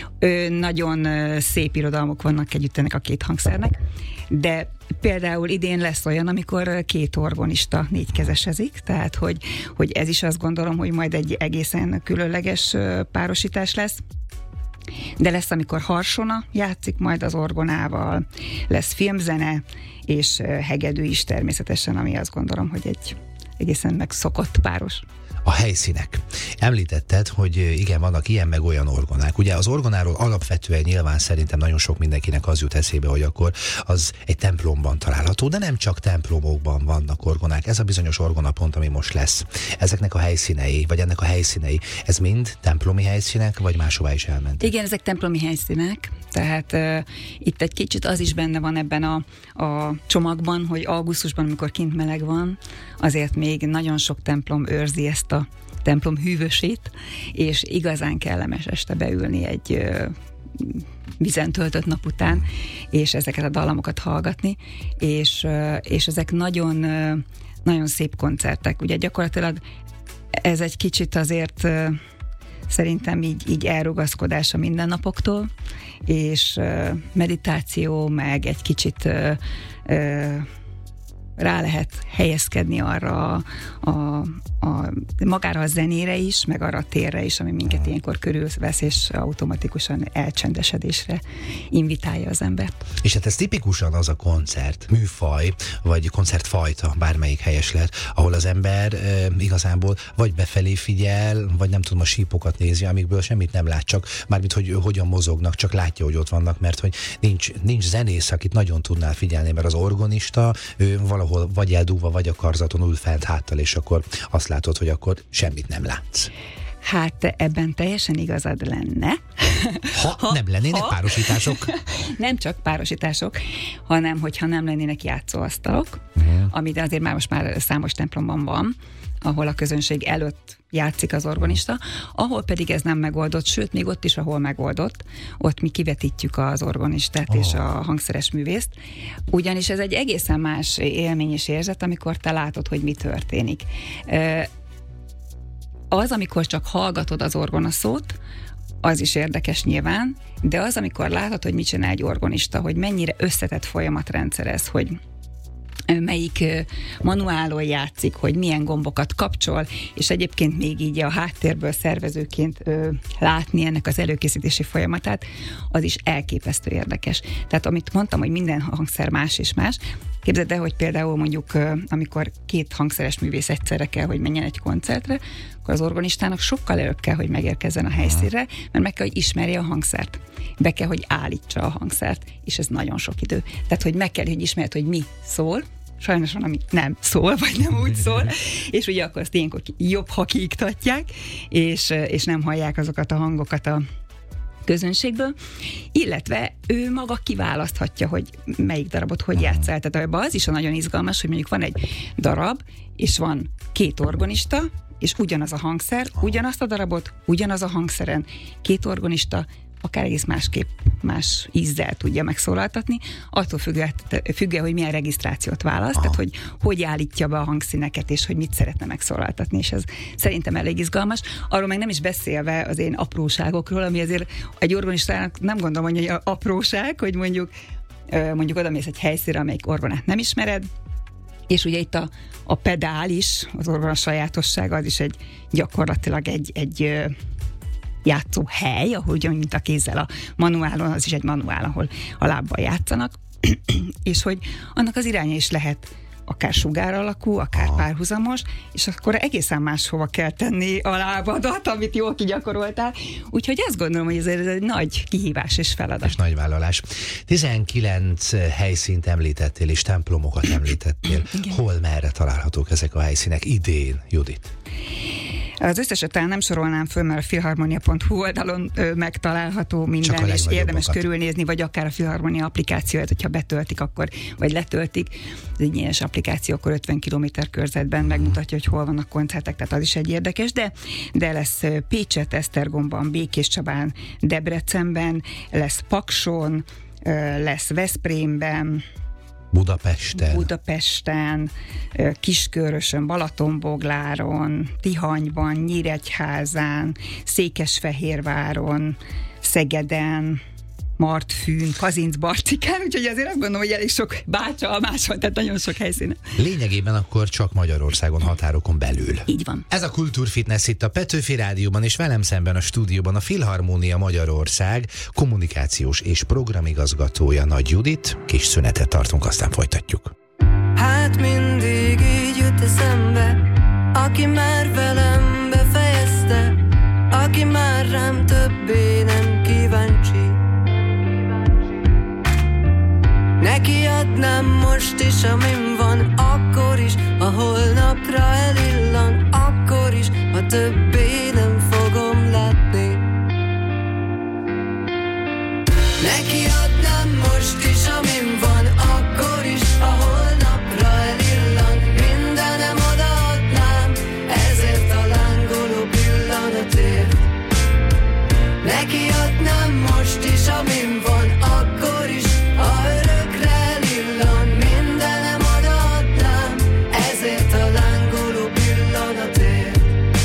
Nagyon szép irodalmok vannak együtt ennek a két hangszernek, de például idén lesz olyan, amikor két orgonista négykezesezik, tehát hogy ez is azt gondolom, hogy majd egy egészen különleges párosítás lesz. De lesz, amikor harsona játszik majd az orgonával, lesz filmzene, és hegedű is természetesen, ami azt gondolom, hogy egy egészen megszokott páros. A helyszínek. Említetted, hogy igen, vannak ilyen meg olyan orgonák. Ugye az orgonáról alapvetően nyilván szerintem nagyon sok mindenkinek az jut eszébe, hogy akkor az egy templomban található, de nem csak templomokban vannak orgonák. Ez a bizonyos orgonapont, ami most lesz. Ezeknek a helyszínei, vagy ennek a helyszínei, ez mind templomi helyszínek, vagy máshová is elmentek? Igen, ezek templomi helyszínek, tehát itt egy kicsit az is benne van ebben a csomagban, hogy augusztusban, amikor kint meleg van, azért még nagyon sok templom őrzi ezt a templom hűvösét, és igazán kellemes este beülni egy vízen töltött nap után, és ezeket a dallamokat hallgatni, és ezek nagyon, nagyon szép koncertek. Ugye gyakorlatilag ez egy kicsit azért szerintem így elrugaszkodás a mindennapoktól, és meditáció, meg egy kicsit rá lehet helyezkedni arra magára a zenére is, meg arra a térre is, ami minket ilyenkor körülvesz, és automatikusan elcsendesedésre invitálja az embert. És hát ez tipikusan az a koncert műfaj, vagy koncertfajta, bármelyik helyes lehet, ahol az ember igazából vagy befelé figyel, vagy nem tudom, a sípokat nézi, amikből semmit nem lát, csak mármint, hogy hogyan mozognak, csak látja, hogy ott vannak, mert hogy nincs zenész, akit nagyon tudnál figyelni, mert az orgonista, ő valahol vagy eldúva, vagy a karzaton ül fent háttal, és akkor azt látod, hogy akkor semmit nem látsz. Hát ebben teljesen igazad lenne. Ha nem lennének párosítások? Nem csak párosítások, hanem hogyha nem lennének játszóasztalok, amit azért most már számos templomban van, ahol a közönség előtt játszik az orgonista, ahol pedig ez nem megoldott, sőt, még ott is, ahol megoldott, ott mi kivetítjük az orgonistát és a hangszeres művészt, ugyanis ez egy egészen más élmény és érzet, amikor te látod, hogy mi történik. Az, amikor csak hallgatod az orgonaszót, az is érdekes nyilván, de az, amikor látod, hogy mit csinál egy orgonista, hogy mennyire összetett folyamatrendszer ez, hogy melyik manuálon játszik, hogy milyen gombokat kapcsol, és egyébként még így a háttérből szervezőként látni ennek az előkészítési folyamatát, az is elképesztő érdekes. Tehát amit mondtam, hogy minden hangszer más és más, képzeld el, hogy például mondjuk, amikor két hangszeres művész egyszerre kell, hogy menjen egy koncertre, akkor az orgonistának sokkal előbb kell, hogy megérkezzen a helyszínre, mert meg kell, hogy ismerje a hangszert. Be kell, hogy állítsa a hangszert, és ez nagyon sok idő. Tehát, hogy meg kell, hogy ismerd, hogy mi szól, sajnos van, ami nem szól, vagy nem úgy szól, és ugye akkor azt ilyenkor jobb, ha kiiktatják, és nem hallják azokat a hangokat közönségből, illetve ő maga kiválaszthatja, hogy melyik darabot hogy játsz el. Tehát az is nagyon izgalmas, hogy mondjuk van egy darab, és van 2 orgonista, és ugyanaz a hangszer, ugyanazt a darabot, ugyanaz a hangszeren, 2 orgonista, akár egész másképp, más ízzel tudja megszólaltatni, attól függően, hogy milyen regisztrációt választ, tehát hogy állítja be a hangszíneket, és hogy mit szeretne megszólaltatni, és ez szerintem elég izgalmas. Arról meg nem is beszélve az én apróságokról, ami azért egy orgonistának nem gondolom, hogy apróság, hogy mondjuk odamész egy helyszínre, amelyik orgonát nem ismered, és ugye itt a pedál is, az orgona sajátossága, az is gyakorlatilag egy játszó hely, ahol ugyanúgy, mint a kézzel a manuálon, az is egy manuál, ahol a lábbal játszanak, és hogy annak az iránya is lehet akár sugár alakú, akár párhuzamos, és akkor egészen máshova kell tenni a lábadat, amit jól kigyakoroltál. Úgyhogy azt gondolom, hogy ez egy nagy kihívás és feladat. És nagy vállalás. 19 helyszínt említettél, és templomokat említettél. Hol, merre találhatók ezek a helyszínek idén, Judit? Az összeset talán nem sorolnám föl, mert a filharmonia.hu oldalon megtalálható minden, és érdemes körülnézni, vagy akár a Filharmonia applikációját, hogyha betöltik, akkor, vagy letöltik. Ez egy nyíles applikáció, akkor 50 km körzetben megmutatja, hogy hol vannak koncertek, tehát az is egy érdekes, de lesz Pécset, Esztergomban, Békéscsabán, Debrecenben, lesz Pakson, lesz Veszprémben, Budapesten, Kiskörösön, Balatonbogláron, Tihanyban, Nyíregyházán, Székesfehérváron, Szegeden, Martfűn, Kazincbarcikán, úgyhogy azért azt gondolom, hogy elég sok bácsa, máshol, tehát nagyon sok helyszínen. Lényegében akkor csak Magyarországon, határokon belül. Így van. Ez a Kultúrfitness itt a Petőfi Rádióban, és velem szemben a stúdióban a Filharmonia Magyarország kommunikációs és programigazgatója Nagy Judit. Kis szünetet tartunk, aztán folytatjuk. Hát mindig így jut eszembe, aki már velem befejezte, aki már rám többé nem kíváncsi. Neki adnám most is, amin van, akkor is, a holnapra elillan, akkor is, ha többé nem fogom látni. Neki adnám most is, amin van, akkor is, a holnapra elillan, mindenem odaadnám, ezért a lángoló pillanatért. Neki adnám most is, amin van, akkor is, a örökre elillan, mindenem odaadnám, ezért a lángoló pillanatért.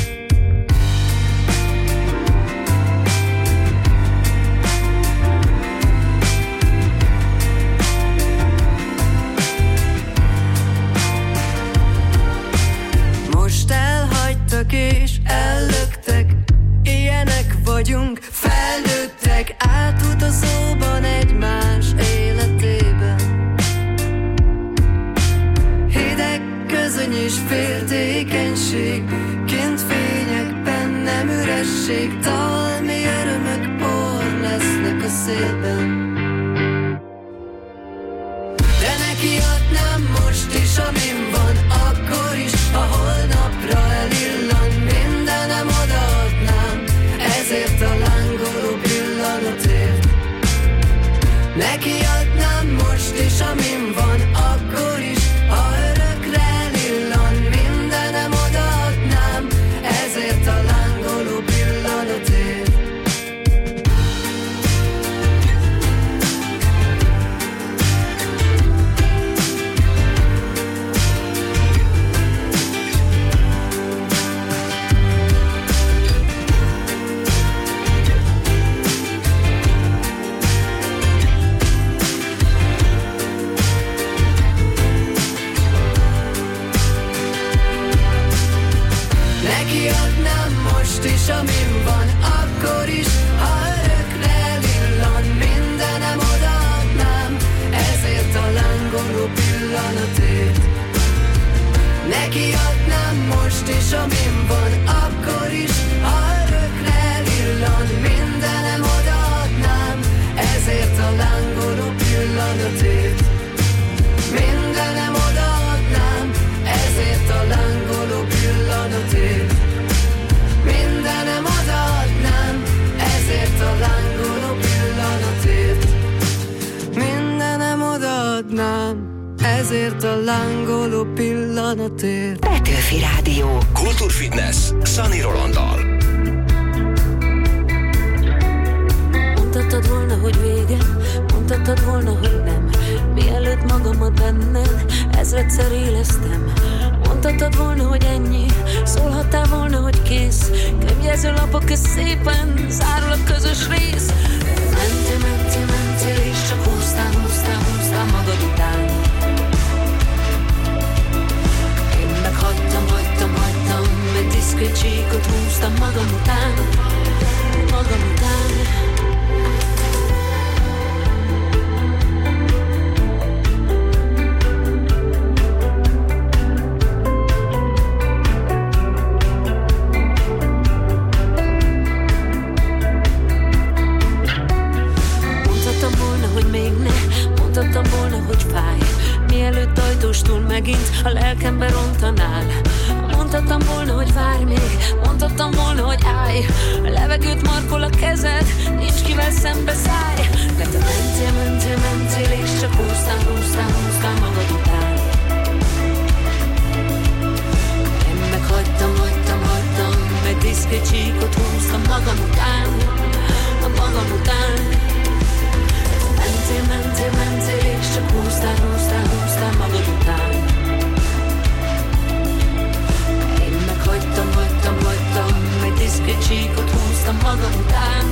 Most elhagytak és ellöktek, ilyenek vagyunk, felnőttek, átutazóban egymás életében. Hideg, közöny és féltékenység, kint fények, bennem üresség, talmi örömök por lesznek a szélben. De neki adnám most is, amin van, akkor is, a holnapra elillan, mindenem odaadnám, ezért a lángoló pillanatért. Neki adnám most is, amin van, akkor is, ha örökre elillan, mindenem odaadnám, ezért a lángoló pillanatért. ezért a lángoló pillanatért. Petőfi Rádió. Kultúrfitness Sunny Rolanddal. Mondhatod volna, hogy vége, mondhatod volna, hogy nem. Mielőtt magamat benned ezredszer éleztem. Mondhatod volna, hogy ennyi, szólhattál volna, hogy kész. Könyvjelző lapok és szépen zárul a közös rész. Mentél és csak húztál magad után. Én meg hagytam, meg diszkrét csíkot húztam magam után. Mondhattam volna, hogy fáj, mielőtt ajtóstól megint a lelkembe rontanál. Mondhattam volna, hogy várj még, mondhattam volna, hogy állj. A levegőt markol a kezed, nincs kivel szembe szállj. De te mentél és csak húztál magad után. Én meg hagytam, meg diszkrét csíkot húztam magam után. Mentél és csak húztál magad után. Én meg hagytam, meg diszkrét csíkot húztam magam után.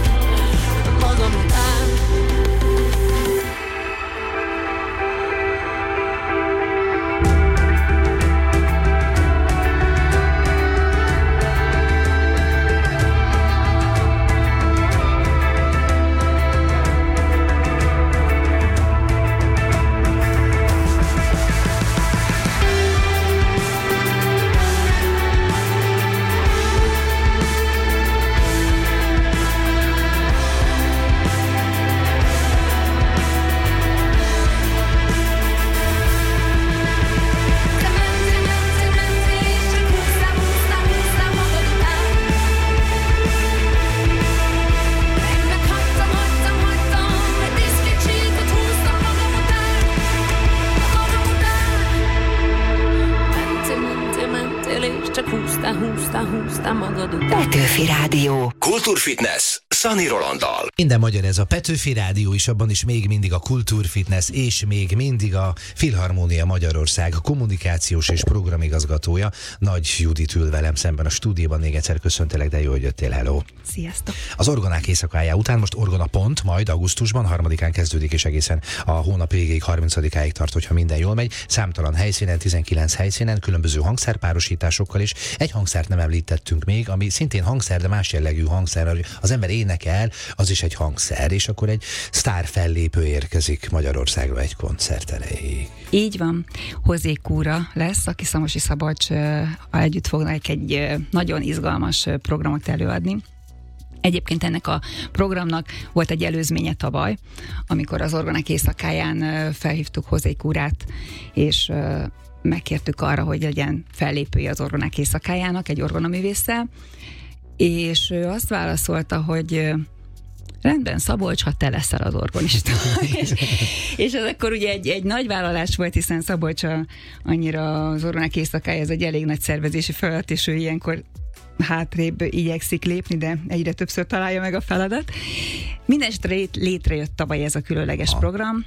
Húztál magad után. Petőfi Rádió. Kultúrfitness Sunny Rolanddal. Minden magyar ez a Petőfi Rádió, és abban is még mindig a Kultúrfitness, és még mindig a Filharmónia Magyarország kommunikációs és programigazgatója. Nagy Judit ül velem szemben a stúdióban. Még egyszer köszöntelek, de jó, hogy jöttél. Hello! Sziasztok! Az orgonák éjszakája után most Orgona Pont, majd augusztusban 3-án kezdődik, és egészen a hónap végéig 30-áig tart, hogyha minden jól megy. Számtalan helyszínen, 19 helyszínen, különböző hangszerpárosításokkal, és egy hangszert nem említettünk még, ami szintén hangszer, de más jellegű hangszer, az ember énekel, az is egy hangszer, és akkor egy sztár fellépő érkezik Magyarországra egy koncert erejéig. Így van. Hozé Kúra lesz, aki Szamosi Szabolcs együtt fognak egy nagyon izgalmas programot előadni. Egyébként ennek a programnak volt egy előzménye tavaly, amikor az Orgonák éjszakáján felhívtuk Hozé Kúrát, és megkértük arra, hogy legyen fellépője az Orgonák éjszakájának egy orgonaművésszel, és ő azt válaszolta, hogy rendben, Szabolcs, ha te leszel az orgonista. és ez akkor ugye egy nagy vállalás volt, hiszen Szabolcs annyira az Orgonák éjszakája, ez egy elég nagy szervezési feladat, és ő ilyenkor hátrébb igyekszik lépni, de egyre többször találja meg a feladat. Mindenesetre létrejött tavaly ez a különleges program,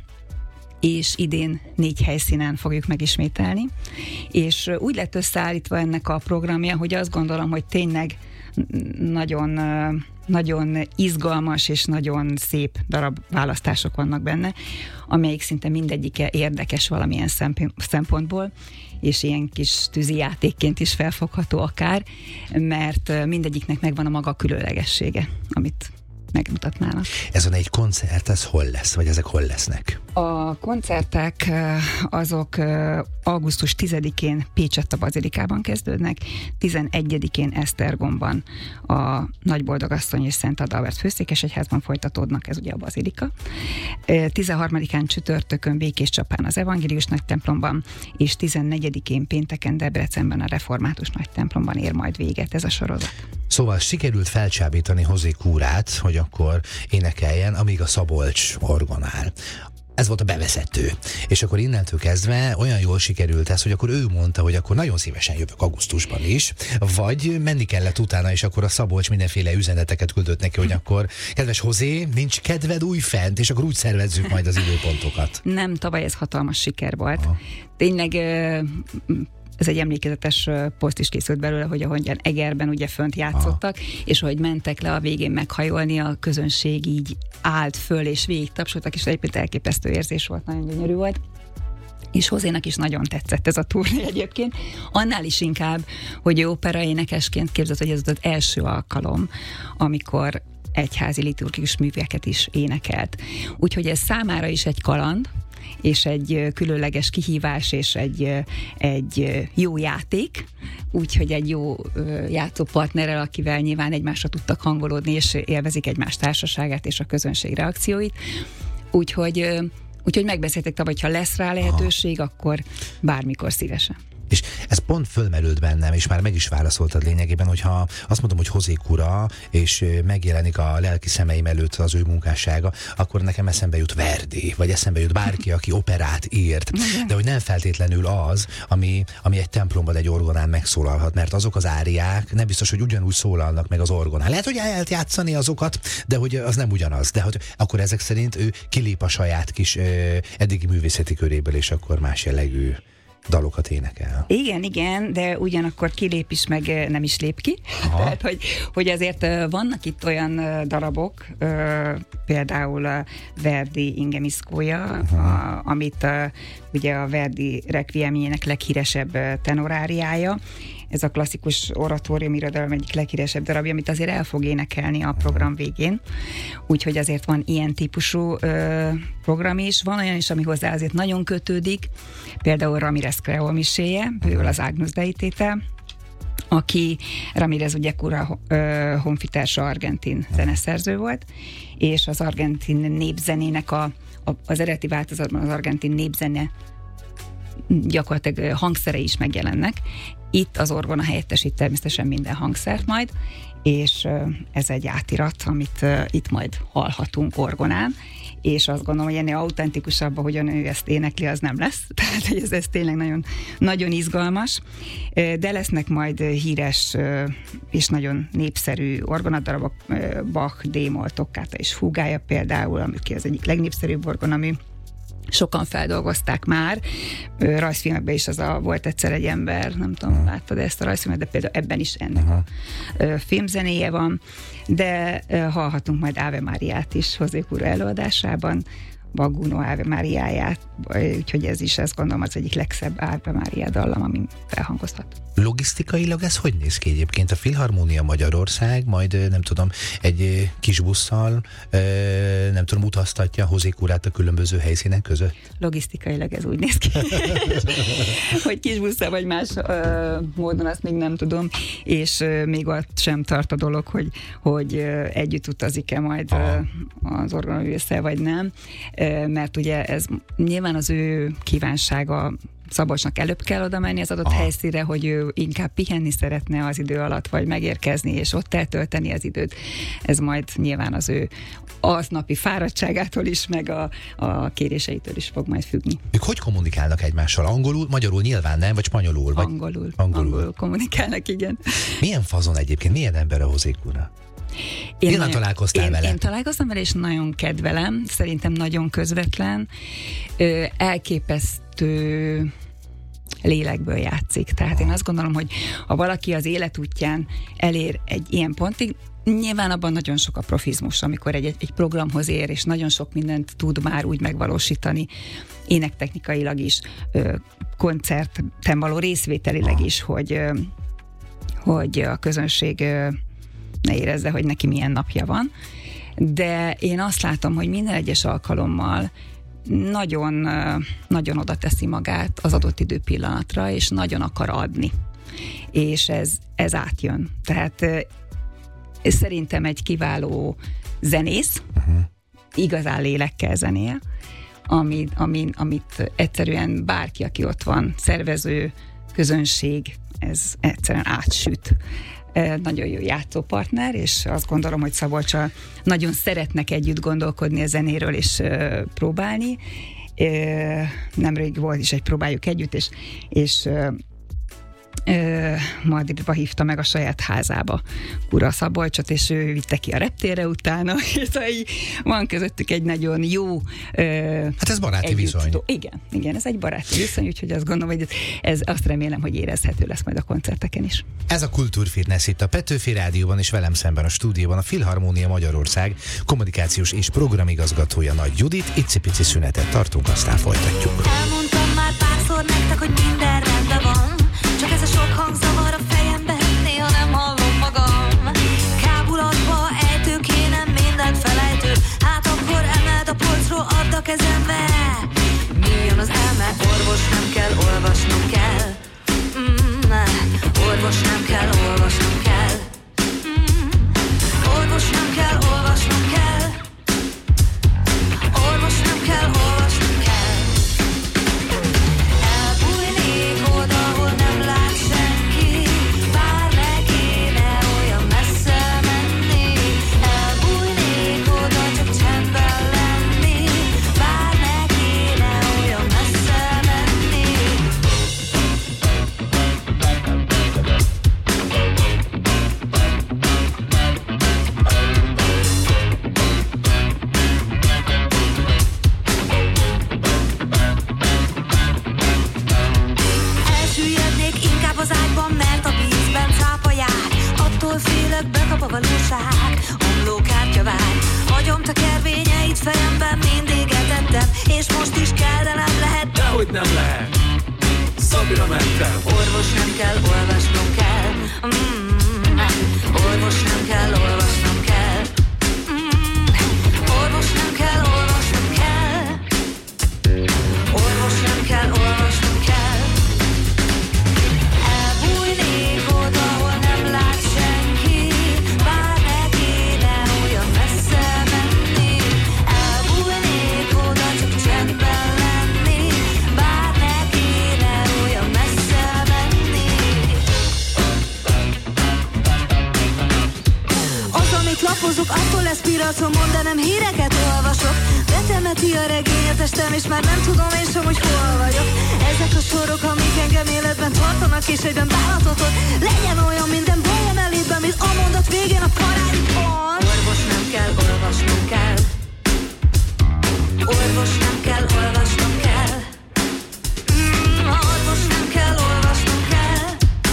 és idén 4 helyszínen fogjuk megismételni. És úgy lett összeállítva ennek a programja, hogy azt gondolom, hogy tényleg nagyon, nagyon izgalmas és nagyon szép darab választások vannak benne, amelyik szinte mindegyike érdekes valamilyen szempontból, és ilyen kis tűzijátékként is felfogható akár, mert mindegyiknek megvan a maga különlegessége, amit megmutatnának. Ez a 4 koncert, ez hol lesz, vagy ezek hol lesznek? A koncertek azok augusztus 10-én Pécsett a Bazilikában kezdődnek, 11-én Esztergomban a Nagyboldogasszony és Szent Adalbert főszékesegyházban folytatódnak, ez ugye a Bazilika. 13-án csütörtökön Békéscsapán az Evangélius Nagytemplomban, és 14-én pénteken Debrecenben a Református Nagytemplomban ér majd véget ez a sorozat. Szóval sikerült felcsábítani Hozé Kúrát, hogy akkor énekeljen, amíg a Szabolcs orgonál. ez volt a bevezető. És akkor innentől kezdve olyan jól sikerült ez, hogy akkor ő mondta, hogy akkor nagyon szívesen jövök augusztusban is, vagy menni kellett utána, és akkor a Szabolcs mindenféle üzeneteket küldött neki, hogy akkor kedves Hozé, nincs kedved újfent, és akkor úgy szervezzük majd az időpontokat. Nem, tavaly ez hatalmas siker volt. Tényleg ez egy emlékezetes poszt is készült belőle, hogy ahogyan Egerben ugye fönt játszottak, és ahogy mentek le a végén meghajolni, a közönség így állt föl, és végig tapsoltak, és egyébként elképesztő érzés volt, nagyon gyönyörű volt. És Hozénak is nagyon tetszett ez a turné egyébként. Annál is inkább, hogy ő operaénekesként képzett, hogy ez az első alkalom, amikor egyházi liturgikus műveket is énekelt. Úgyhogy ez számára is egy kaland, és egy különleges kihívás, és egy jó játék, úgyhogy egy jó játszópartnerrel, akivel nyilván egymásra tudtak hangolódni, és élvezik egymás társaságát és a közönség reakcióit. Úgyhogy megbeszéltek tavaly, hogy ha lesz rá lehetőség, akkor bármikor szívesen. És ez pont fölmerült bennem, és már meg is válaszoltad lényegében, hogyha azt mondom, hogy Hozék ura, és megjelenik a lelki szemeim előtt az ő munkássága, akkor nekem eszembe jut Verdi, vagy eszembe jut bárki, aki operát írt, de hogy nem feltétlenül az, ami egy templomban egy orgonán megszólalhat, mert azok az áriák nem biztos, hogy ugyanúgy szólalnak meg az orgonán. Lehet, hogy el lehet játszani azokat, de hogy az nem ugyanaz. De hogy akkor ezek szerint ő kilép a saját kis eddigi művészeti köréből, és akkor más jellegű dalokat énekel. Igen, de ugyanakkor kilép is, meg nem is lép ki. Tehát, hogy azért vannak itt olyan darabok, például a Verdi Ingemiszkója, amit ugye a Verdi requiemjének leghíresebb tenoráriája. Ez a klasszikus oratórium irodalom egyik leghíresebb darabja, amit azért el fog énekelni a program végén. Úgyhogy azért van ilyen típusú program is. Van olyan is, ami hozzá azért nagyon kötődik, például Ramírez Creol miséje, bővül az Agnus Dei tétel, aki Ramírez ugye Cura honfitársa, argentin zeneszerző volt, és az argentin népzenének az eredeti változatban az argentin népzene gyakorlatilag hangszerei is megjelennek. Itt az orgona helyettesít természetesen minden hangszert majd, és ez egy átirat, amit itt majd hallhatunk orgonán, és azt gondolom, hogy ennél autentikusabb, ahogyan ő ezt énekli, az nem lesz. Tehát, hogy ez tényleg nagyon, nagyon izgalmas. De lesznek majd híres és nagyon népszerű orgonadarabok, Bach, D-moll, toccata és fúgája például, ami az egyik legnépszerűbb orgonamű. Sokan feldolgozták már. Rajzfilmekben is volt egyszer egy ember, nem tudom, láttad ezt a rajzfilmet, de például ebben is ennek a filmzenéje van. De hallhatunk majd Ave Máriát is Hozék úr előadásában, Baguno Ave Máriáját, úgyhogy ez is, ezt gondolom, az egyik legszebb Ave Mária dallam, ami felhangozhat. Logisztikailag ez hogy néz ki egyébként? A Filharmónia Magyarország majd, nem tudom, egy kis busszal, nem tudom, utaztatja Hozék urát a különböző helyszínek között? Logisztikailag ez úgy néz ki, hogy kis busszal vagy más módon, azt még nem tudom, és még ott sem tart a dolog, hogy együtt utazik-e majd az orgonaművésszel, vagy nem, mert ugye ez nyilván az ő kívánsága, Szabolcsnak előbb kell oda menni az adott helyszínre, hogy ő inkább pihenni szeretne az idő alatt, vagy megérkezni, és ott eltölteni az időt. Ez majd nyilván az ő aznapi fáradtságától is, meg a kéréseitől is fog majd függni. Ők hogy kommunikálnak egymással? Angolul, magyarul nyilván nem, vagy spanyolul? Vagy... Angolul kommunikálnak, igen. Milyen fazon egyébként? Milyen ember a Hozék ura? Én találkoztál vele? Én találkoztam vele, és nagyon kedvelem. Szerintem nagyon közvetlen. Elképesztő lélekből játszik. Tehát én azt gondolom, hogy ha valaki az életútján elér egy ilyen pontig, nyilván abban nagyon sok a profizmus, amikor egy programhoz ér, és nagyon sok mindent tud már úgy megvalósítani, énektechnikailag is, koncerten való részvételileg is, hogy a közönség ne érezze, hogy neki milyen napja van. De én azt látom, hogy minden egyes alkalommal nagyon, nagyon oda teszi magát az adott időpillanatra, és nagyon akar adni. És ez átjön. Tehát szerintem egy kiváló zenész, igazán lélekkel zenél, amit egyszerűen bárki, aki ott van, szervező, közönség, ez egyszerűen átsüt. nagyon jó játszópartner, és azt gondolom, hogy Szabolccsal nagyon szeretnek együtt gondolkodni a zenéről és próbálni. Nemrég volt is egy próbáljuk együtt, és Madridba hívta meg a saját házába Kura Szabolcsot, és ő vitte ki a reptérre utána, és van közöttük egy nagyon jó hát ez baráti viszony. Igen, ez egy baráti viszony, úgyhogy azt gondolom, hogy ez azt remélem, hogy érezhető lesz majd a koncerteken is. Ez a Kultúrfitness itt a Petőfi Rádióban, és velem szemben a stúdióban a Filharmónia Magyarország kommunikációs és programigazgatója Nagy Judit. Icipici szünetet tartunk, aztán folytatjuk. Elmondtam már párszor nektek, hogy minden rendben van, csak ez a sok hangzavar a fejemben, néha nem hallom magam. Kábulatba ejtő kéne, mindent felejtő, hát akkor emeld a polcról, add a kezembe. Nyíljon az elme, orvos nem kell, olvasnom kell. Orvos nem kell, olvasnom kell. Orvos nem kell, olvasnom kell. Orvos nem kell, olvasnom kell. Elbújnék oda, hol nem lát senki, bár ne kéne olyan messze menni. Elbújnék oda, csak csendben lenni, bár ne kéne olyan messze menni. Elsüllyednék inkább az ágyban, mert a vízben cápa jár. Attól félek, bekap a valóság, omlókártya vár. Hagyom tekervényeit fejemben, mindig etettem, és most is kell, de nem lehet. Dehogy nem lehet, Szabira mentem. Orvos nem kell, olvasnom kell. Orvos nem kell, olvasnom kell. Orvos nem kell, olvasnom kell. Orvos nem kell, olvasnom kell. Elbújnék oda, hol nem lát senki, bár ne kéne olyan messze menni. Elbújnék oda, csak csendben lenni, bár ne kéne olyan messze menni. Az, amit lapozok, attól lesz piracomon, de nem híreket olvasok. Betemeti a regény a testem, és már nem tudom én sem, hogy hol vagyok. Ezek a sorok, amik engem életben tartanak, és egyben bánatot ad. Legyen olyan minden bajom elében, mint a mondat végén a parádipon. Orvos nem kell, olvasnom kell. Orvos nem kell, olvasnom kell. Orvos nem kell, olvasnom kell.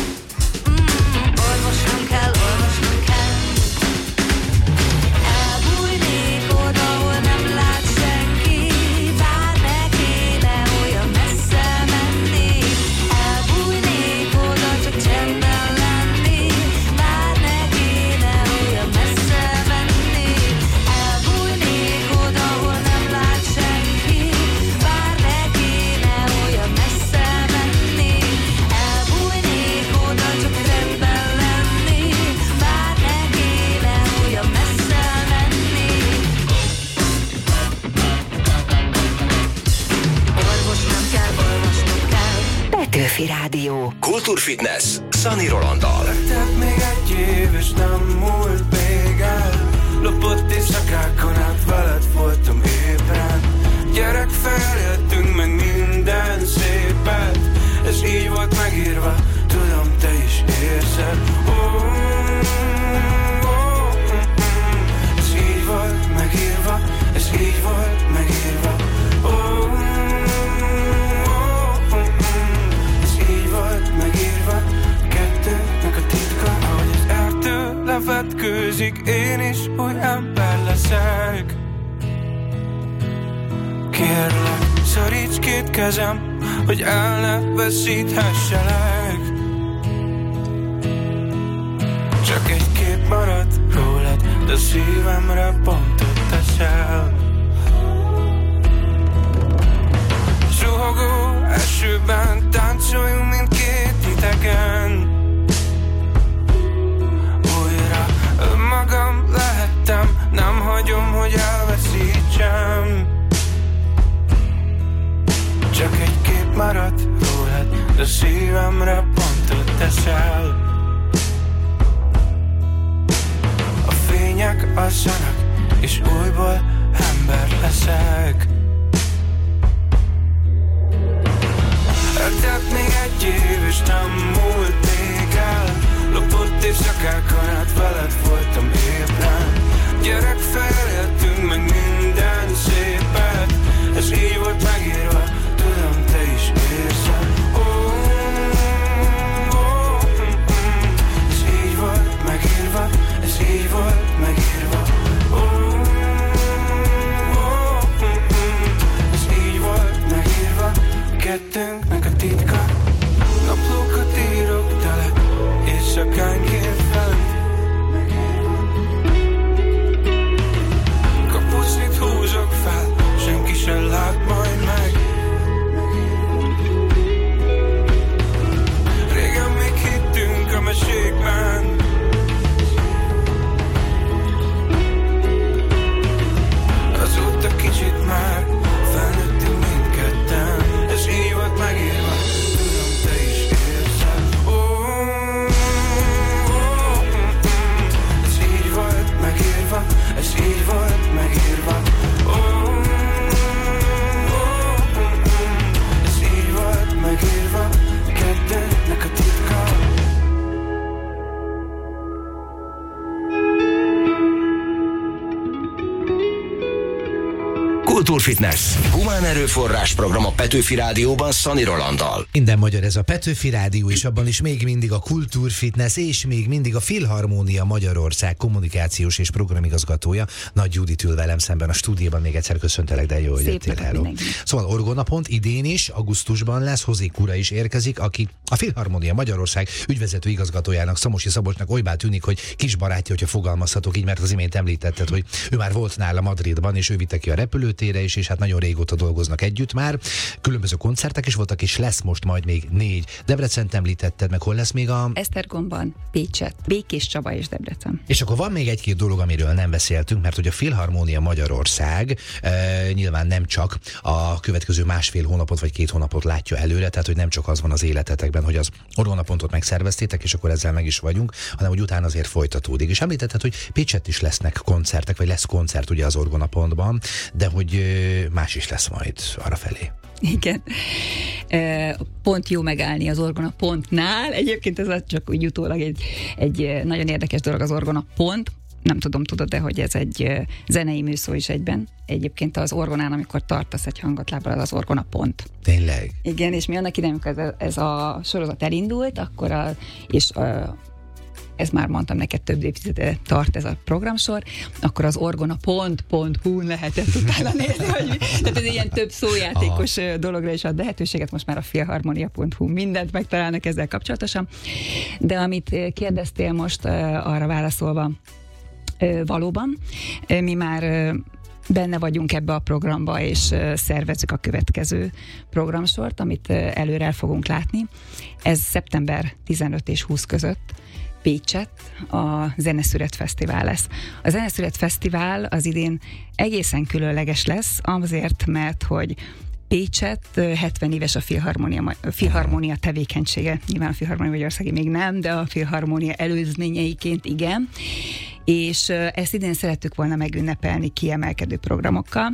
Orvos nem kell, olvasnom kell. Elbújnék oda, hol nem lát senki, bár ne kéne olyan messze menni. Elbújnék oda, csak csendben lenni, bár ne kéne olyan messze menni. Elbújnék oda, hol nem lát senki, bár ne kéne olyan messze menni. Elbújnék oda, csak rendben lenni, bár ne kéne olyan messze menni. Orvos nem kell, olvasnom kell. Petőfi Rádió. Kultúrfitness Szani Rolanddal. Telt még egy év, és nem múlt még el. Lopott éjszakákon át veled voltam ébren. Gyerekfejjel éltünk meg minden szépet. Ez így volt megírva, tudom te is érzed. Ez így volt megírva, ez így volt megírva. Ez így volt megírva, kettőnek a titka. Ahogy az erdő levetkőzik, én is új ember leszek. Kérlek, szoríts két kezem, hogy el ne veszíthesselek. Csak egy kép marad rólad, de szívemre pontot teszel. Zuhogó esőben táncoljunk mindkét idegen. Újra önmagam lehettem, nem hagyom, hogy elveszítsem. Csak egy kép marad rólad, de szívemre pontot teszel. alszanak, és újból ember leszek. Eltelt még egy év, és nem múlt még el. Lopott éjszakákon át veled voltam ébren. Gyerekfejjel éltünk meg minden szépet. Ez így volt megírva, tudom te is érzed. Ez így volt megírva, ez így volt megírva. Ez így volt megírva, kettőnknek a titka. Naplókat írok tele, éjszakánként fent. Kapucnit húzok fel, senki sem lát majd meg. Régen még hittünk a mesékben. Azóta kicsit már felnőttünk mindketten. Ez így volt megírva, tudom te is érzed. Ez így volt megírva, ez így volt megírva. Ez így volt megírva, kettőnknek a titka. Kultúrfitness. Humán erőforrás program a Petőfi Rádióban Szani Rolanddal. Minden magyar ez a Petőfi Rádió, és abban is még mindig a Kultúrfitness, és még mindig a Filharmónia Magyarország kommunikációs és programigazgatója. Nagy Judit ül velem szemben a stúdióban. Még egyszer köszöntelek, de jó, hogy jöttél. Hello. Szóval Orgonapont idén is, augusztusban lesz. Hozzék ura is érkezik, aki a Filharmónia Magyarország ügyvezető igazgatójának, Szamosi Szabolcsnak olybá tűnik, hogy kis barátja, hogyha fogalmazhatok így, mert az imént említetted, hogy ő már volt nála Madridban, és ő vitte ki a repülőtérre is, és hát nagyon régóta dolgoznak együtt már. Különböző koncertek is voltak, és lesz most majd még 4. Debrecent említetted, meg hol lesz még a... Esztergomban, Pécset, Békés Csaba és Debrecen. És akkor van még egy-két dolog, amiről nem beszéltünk, mert hogy a Filharmónia Magyarország nyilván nem csak a következő 1,5 hónapot vagy 2 hónapot látja előre, tehát hogy nem csak az van az életetekben, hogy az Orgonapontot megszerveztétek, és akkor ezzel meg is vagyunk, hanem hogy utána azért folytatódik. És említetted, hogy Pécsett is lesznek koncertek, vagy lesz koncert ugye az Orgonapontban, de hogy más is lesz majd arrafelé. Igen. Pont jó megállni az Orgona pontnál. Egyébként ez csak úgy utólag egy nagyon érdekes dolog az Orgona pont. Nem tudom, tudod, de hogy ez egy zenei műszó is egyben. Egyébként az orgonán, amikor tartasz egy hangot lábbal, az Orgona pont. Tényleg? Igen, és mi annak idején, amikor ez a sorozat elindult, akkor ezt már mondtam neked, több évtizede tart ez a programsor, akkor az orgona.hu lehetett utána nézni, hogy tehát ez ilyen több szójátékos dologra is ad lehetőséget, most már a filharmonia.hu mindent megtalálnak ezzel kapcsolatosan. De amit kérdeztél most, arra válaszolva, valóban, mi már benne vagyunk ebbe a programba, és szervezzük a következő programsort, amit előre el fogunk látni. Ez szeptember 15 és 20 között Pécsett a Zeneszület Fesztivál lesz. A Zeneszület Fesztivál az idén egészen különleges lesz, azért, mert hogy Pécsett 70 éves a filharmónia tevékenysége. Nyilván a Filharmónia Magyarországi még nem, de a filharmónia előzményeiként igen. És ezt idén szerettük volna megünnepelni kiemelkedő programokkal.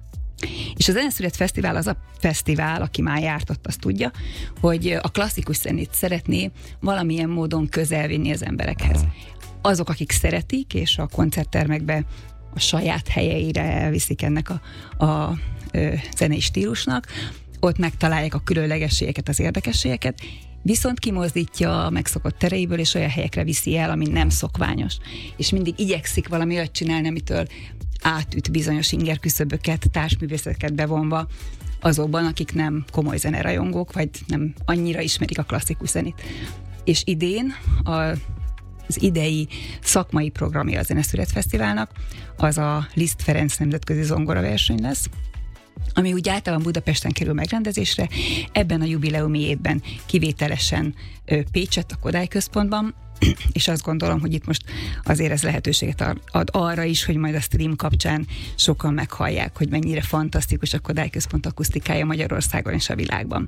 És a Zeneszület Fesztivál az a fesztivál, aki már járt ott, azt tudja, hogy a klasszikus zenét szeretné valamilyen módon közelvinni az emberekhez. Azok, akik szeretik, és a koncerttermekbe a saját helyeire elviszik ennek a zenei stílusnak, ott megtalálják a különlegességeket, az érdekességeket, viszont kimozdítja a megszokott tereiből, és olyan helyekre viszi el, ami nem szokványos. És mindig igyekszik valami olyat csinálni, amitől átüt bizonyos ingerküszöböket, társművészeteket bevonva azokban, akik nem komoly zenerajongók, vagy nem annyira ismerik a klasszikus zenét. És idén az idei szakmai programja a Zeneszület Fesztiválnak az a Liszt Ferenc nemzetközi zongoraverseny lesz, ami úgy általában Budapesten kerül megrendezésre, ebben a jubileumi évben kivételesen Pécsett, a Kodály Központban, és azt gondolom, hogy itt most azért ez lehetőséget ad arra is, hogy majd a stream kapcsán sokan meghallják, hogy mennyire fantasztikus a Kodály Központ akusztikája Magyarországon és a világban.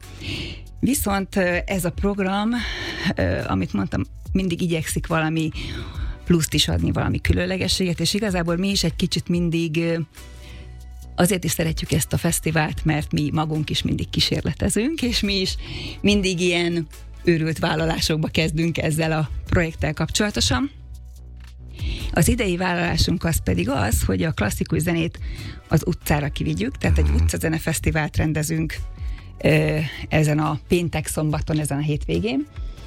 Viszont ez a program, amit mondtam, mindig igyekszik valami pluszt is adni, valami különlegességet, és igazából mi is egy kicsit mindig azért is szeretjük ezt a fesztivált, mert mi magunk is mindig kísérletezünk, és mi is mindig ilyen őrült vállalásokba kezdünk ezzel a projekttel kapcsolatosan. Az idei vállalásunk az pedig az, hogy a klasszikus zenét az utcára kivigyük, tehát egy utcazenefesztivált rendezünk ezen a péntek-szombaton, ezen a hétvégén,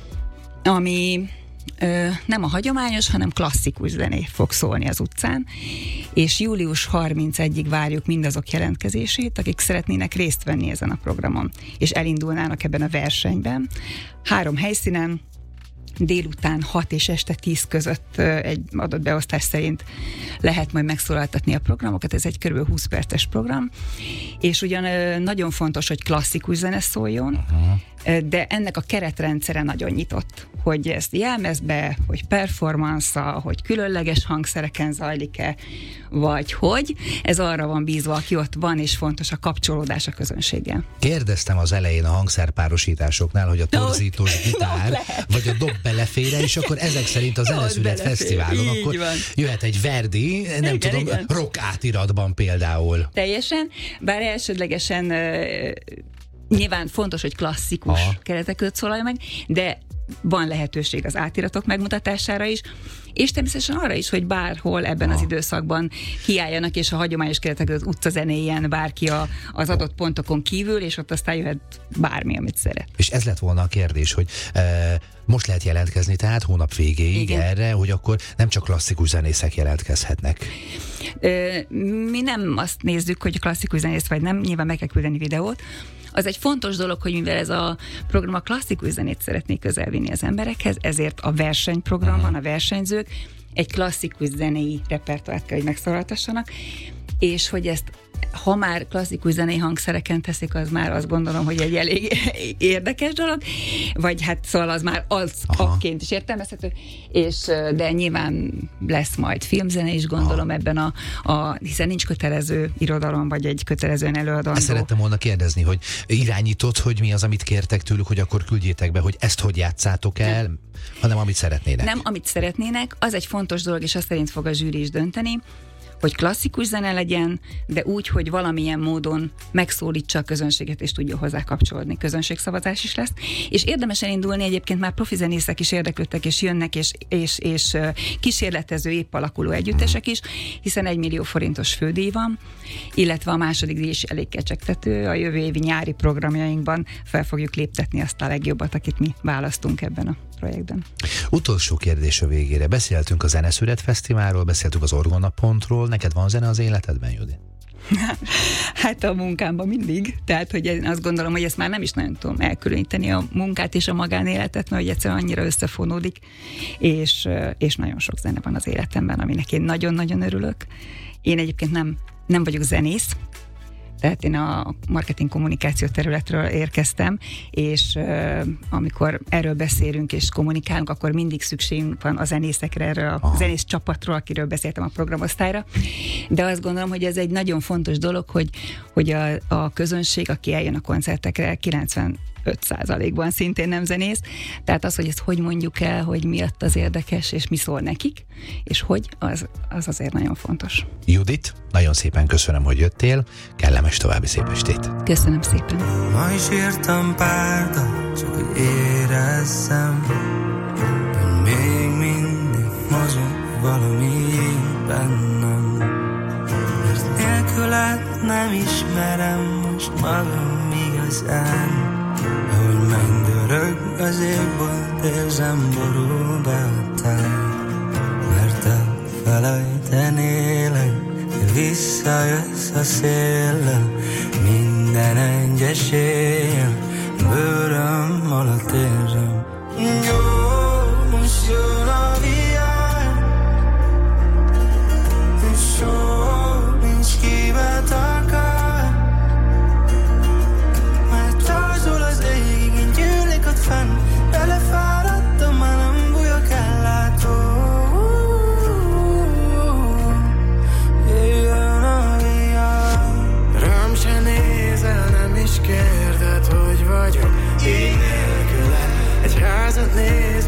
ami nem a hagyományos, hanem klasszikus zené fog szólni az utcán, és július 31-ig várjuk mindazok jelentkezését, akik szeretnének részt venni ezen a programon, és elindulnának ebben a versenyben. 3 helyszínen, délután 6 és este 10 között egy adott beosztás szerint lehet majd megszólaltatni a programokat, ez egy kb. 20 perces program, és ugyan nagyon fontos, hogy klasszikus zene szóljon, de ennek a keretrendszere nagyon nyitott, hogy ezt jelmezbe, hogy performance-a, hogy különleges hangszereken zajlik-e, vagy hogy, ez arra van bízva, aki ott van, és fontos a kapcsolódás a közönséggel. Kérdeztem az elején a hangszerpárosításoknál, hogy a torzítós gitár, vagy a dob belefére, és akkor ezek szerint a Zeneszület Fesztiválon akkor jöhet egy Verdi, nem tudom, rock átiratban például. Teljesen, bár elsődlegesen nyilván fontos, hogy klasszikus keretek között szólalja meg, de van lehetőség az átiratok megmutatására is, és természetesen arra is, hogy bárhol ebben az időszakban kiálljanak, és a hagyományos keretek között utcazenéjen bárki az adott pontokon kívül, és ott aztán jöhet bármi, amit szeret. És ez lett volna a kérdés, hogy most lehet jelentkezni, tehát hónap végéig erre, hogy akkor nem csak klasszikus zenészek jelentkezhetnek. Mi nem azt nézzük, hogy klasszikus zenész vagy nem, nyilván meg kell küldeni videót. Az egy fontos dolog, hogy mivel ez a program a klasszikus zenét szeretné közelvinni az emberekhez, ezért a versenyprogramban a versenyzők egy klasszikus zenei repertoárt kell, hogy megszólaltassanak, és hogy ezt, ha már klasszikus zenei hangszereken teszik, az már azt gondolom, hogy egy elég érdekes dolog, vagy hát szóval az már akként is értelmezhető, de nyilván lesz majd filmzene is, gondolom ebben hiszen nincs kötelező irodalom, vagy egy kötelezően előadandó. Ezt szerettem volna kérdezni, hogy irányított, hogy mi az, amit kértek tőlük, hogy akkor küldjétek be, hogy ezt hogy játszátok el, hanem amit szeretnének. Nem, amit szeretnének, az egy fontos dolog, és azt szerint fog a zsűri is dönteni, hogy klasszikus zene legyen, de úgy, hogy valamilyen módon megszólítsa a közönséget, és tudja hozzá kapcsolódni. Közönségszavazás is lesz. És érdemes elindulni, egyébként már profi zenészek is érdeklődtek, és jönnek, és kísérletező, épp alakuló együttesek is, hiszen 1 millió forintos fődíj van, illetve a második díj is elég kecsegtető. A jövő évi nyári programjainkban fel fogjuk léptetni azt a legjobbat, akit mi választunk ebben a projektben. Utolsó kérdés a végére. Beszéltünk a Zeneszület Fesztiválról, beszéltünk az Orgonapontról. Neked van zene az életedben, Judit? Hát a munkámban mindig. Tehát, hogy én azt gondolom, hogy ezt már nem is nagyon tudom elkülöníteni a munkát és a magánéletet, mert hogy egyszerűen annyira összefonódik, és nagyon sok zene van az életemben, aminek én nagyon-nagyon örülök. Én egyébként nem vagyok zenész, tehát én a marketing kommunikáció területről érkeztem, és amikor erről beszélünk és kommunikálunk, akkor mindig szükségünk van a zenészekre, erről a zenész csapatról, akiről beszéltem a programosztályra. De azt gondolom, hogy ez egy nagyon fontos dolog, hogy a közönség, aki eljön a koncertekre, 95%-ban szintén nem zenész. Tehát az, hogy ezt hogy mondjuk el, hogy miatt az érdekes, és mi szól nekik, és hogy, az azért nagyon fontos. Judit, nagyon szépen köszönöm, hogy jöttél. Kellemes további szép estét. Köszönöm szépen. Ma is írtam pár dalt, csak hogy érezzem, hogy még mindig mozog valami bennem. Mert nélküled nem ismerem most magam igazán. Ahogy megdörög az égbolt, érzem borul be a táj. Mert elfelejtenélek, de visszajössz a széllel. Minden egyes éjjel bőröm alatt érzem. Jó, most jön a viár, és sok nincs kivet akar. Fenn, belefáradtam, már nem bújok ellátó. Jöjjön a vihar. Rám se nézel, nem is kérded, hogy vagyok. Én nélküled egy házat néz.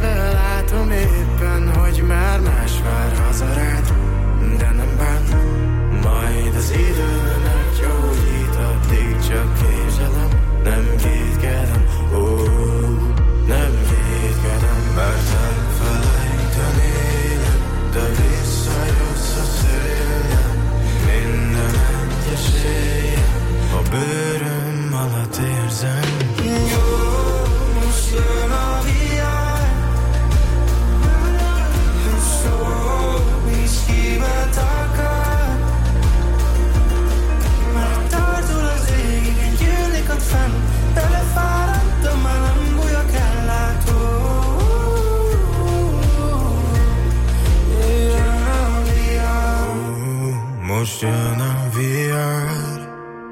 most jön a VR.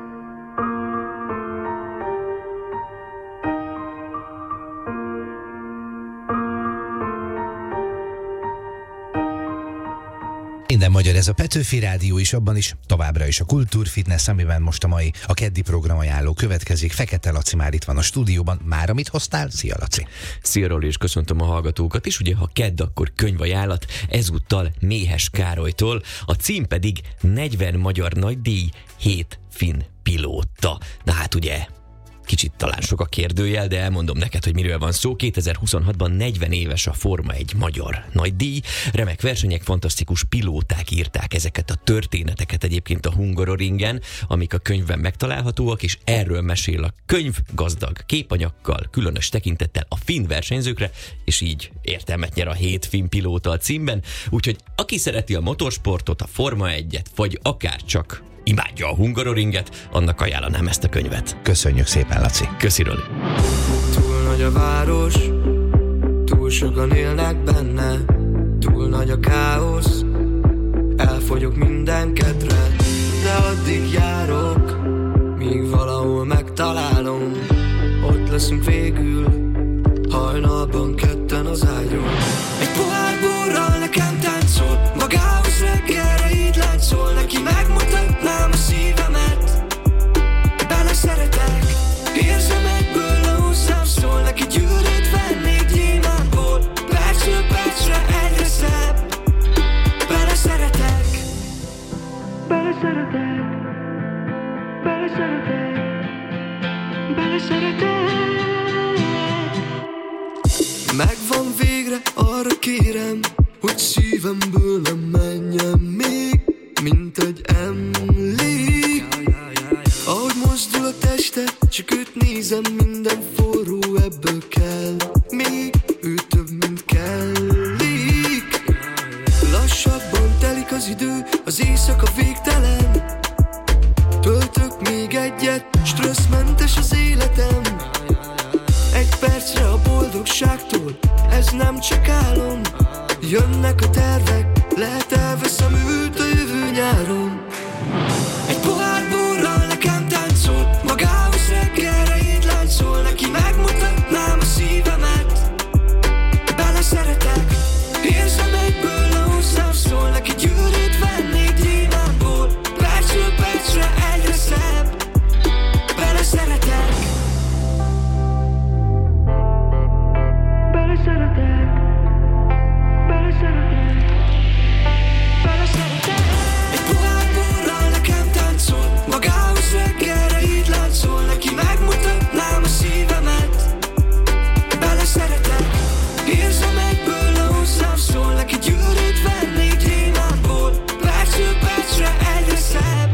Minden magyar, ez a Petőfi Rádió is, abban is továbbra is a Kultúrfitness, amiben most a keddi programajánló következik. Fekete Laci már itt van a stúdióban. Már amit hoztál? Szia, Laci! Szia, Roli, és köszöntöm a hallgatókat is. Ugye, ha kedd, akkor könyvajánlat, ezúttal Méhes Károlytól. A cím pedig 40 magyar nagydíj, 7 finn pilóta. Na hát ugye, kicsit talán sok a kérdőjel, de elmondom neked, hogy miről van szó. 2026-ban 40 éves a Forma 1 magyar nagydíj. Remek versenyek, fantasztikus pilóták írták ezeket a történeteket egyébként a Hungaroringen, amik a könyvben megtalálhatóak, és erről mesél a könyv, gazdag képanyaggal, különös tekintettel a finn versenyzőkre, és így értelmet nyer a 7 finn pilóta a címben. Úgyhogy aki szereti a motorsportot, a Forma 1-et, vagy akár csak imádja a Hungaroringet, annak ajánlanám ezt a könyvet. Köszönjük szépen, Laci. Köszi, Roli. Túl nagy a város, túl sokan élnek benne, túl nagy a káosz, elfogyok minden kedre, de addig járok, míg valahol megtalálom, ott leszünk végül, hajnalban ketten az ágyon. Egy pohár borral nekem táncol, magához reggelre így láncol, neki megmutatnám a szívemet, beleszeretek, érzem egyből a hozzám szól, neki gyűrűt vennék gyémántból, percről percre egyre szebb, beleszeretek, beleszeretek, beleszeretek, beleszeretek. Megvan végre, arra kérem, hogy szívemből nem menjen még, mint egy emlék. Ahogy mozdul a teste, csak őt nézem, minden forró, ebből kell még, ő több, mint kellék. Lassabban telik az idő, az éjszaka végtelen, töltök még egyet, stresszmentes az életem. Egy percre a boldogságtól, ez nem csak álom. Jönnek a tervek, lehet elveszem őt a jövő nyáron. Egy pohár borral nekem táncol, magához reggelre így láncol, neki megmutatnám a szívemet, beleszeretek, érzem egyből a hozzám szól, neki gyűrűt vennék gyémántból, percről percre egyre szebb, beleszeretek, beleszeretek, beleszeretek, beleszeretek. Egy pohár borral nekem táncol, magához reggelre így láncol, neki megmutatnám a szívemet, beleszeretek, érzem egyből a hozzám szól, neki gyűrűt vennék gyémántból, percről percre egyre szebb.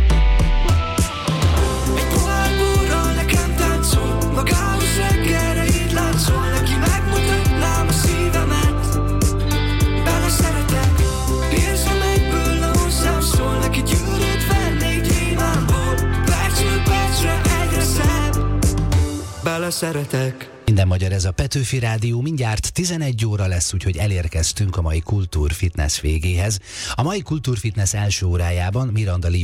Egy pohár borral nekem táncol, magához reggelre így láncol, neki megmutatnám a szívemet, beleszeretek, érzem egyből a hozzám szól, neki gyűrűt vennék gyémántból, percről percre egyre szebb, beleszeretek. Minden magyar, ez a Petőfi Rádió, mindjárt 11 óra lesz, úgyhogy elérkeztünk a mai Kultúrfitness végéhez. A mai Kultúrfitness első órájában Miranda Lee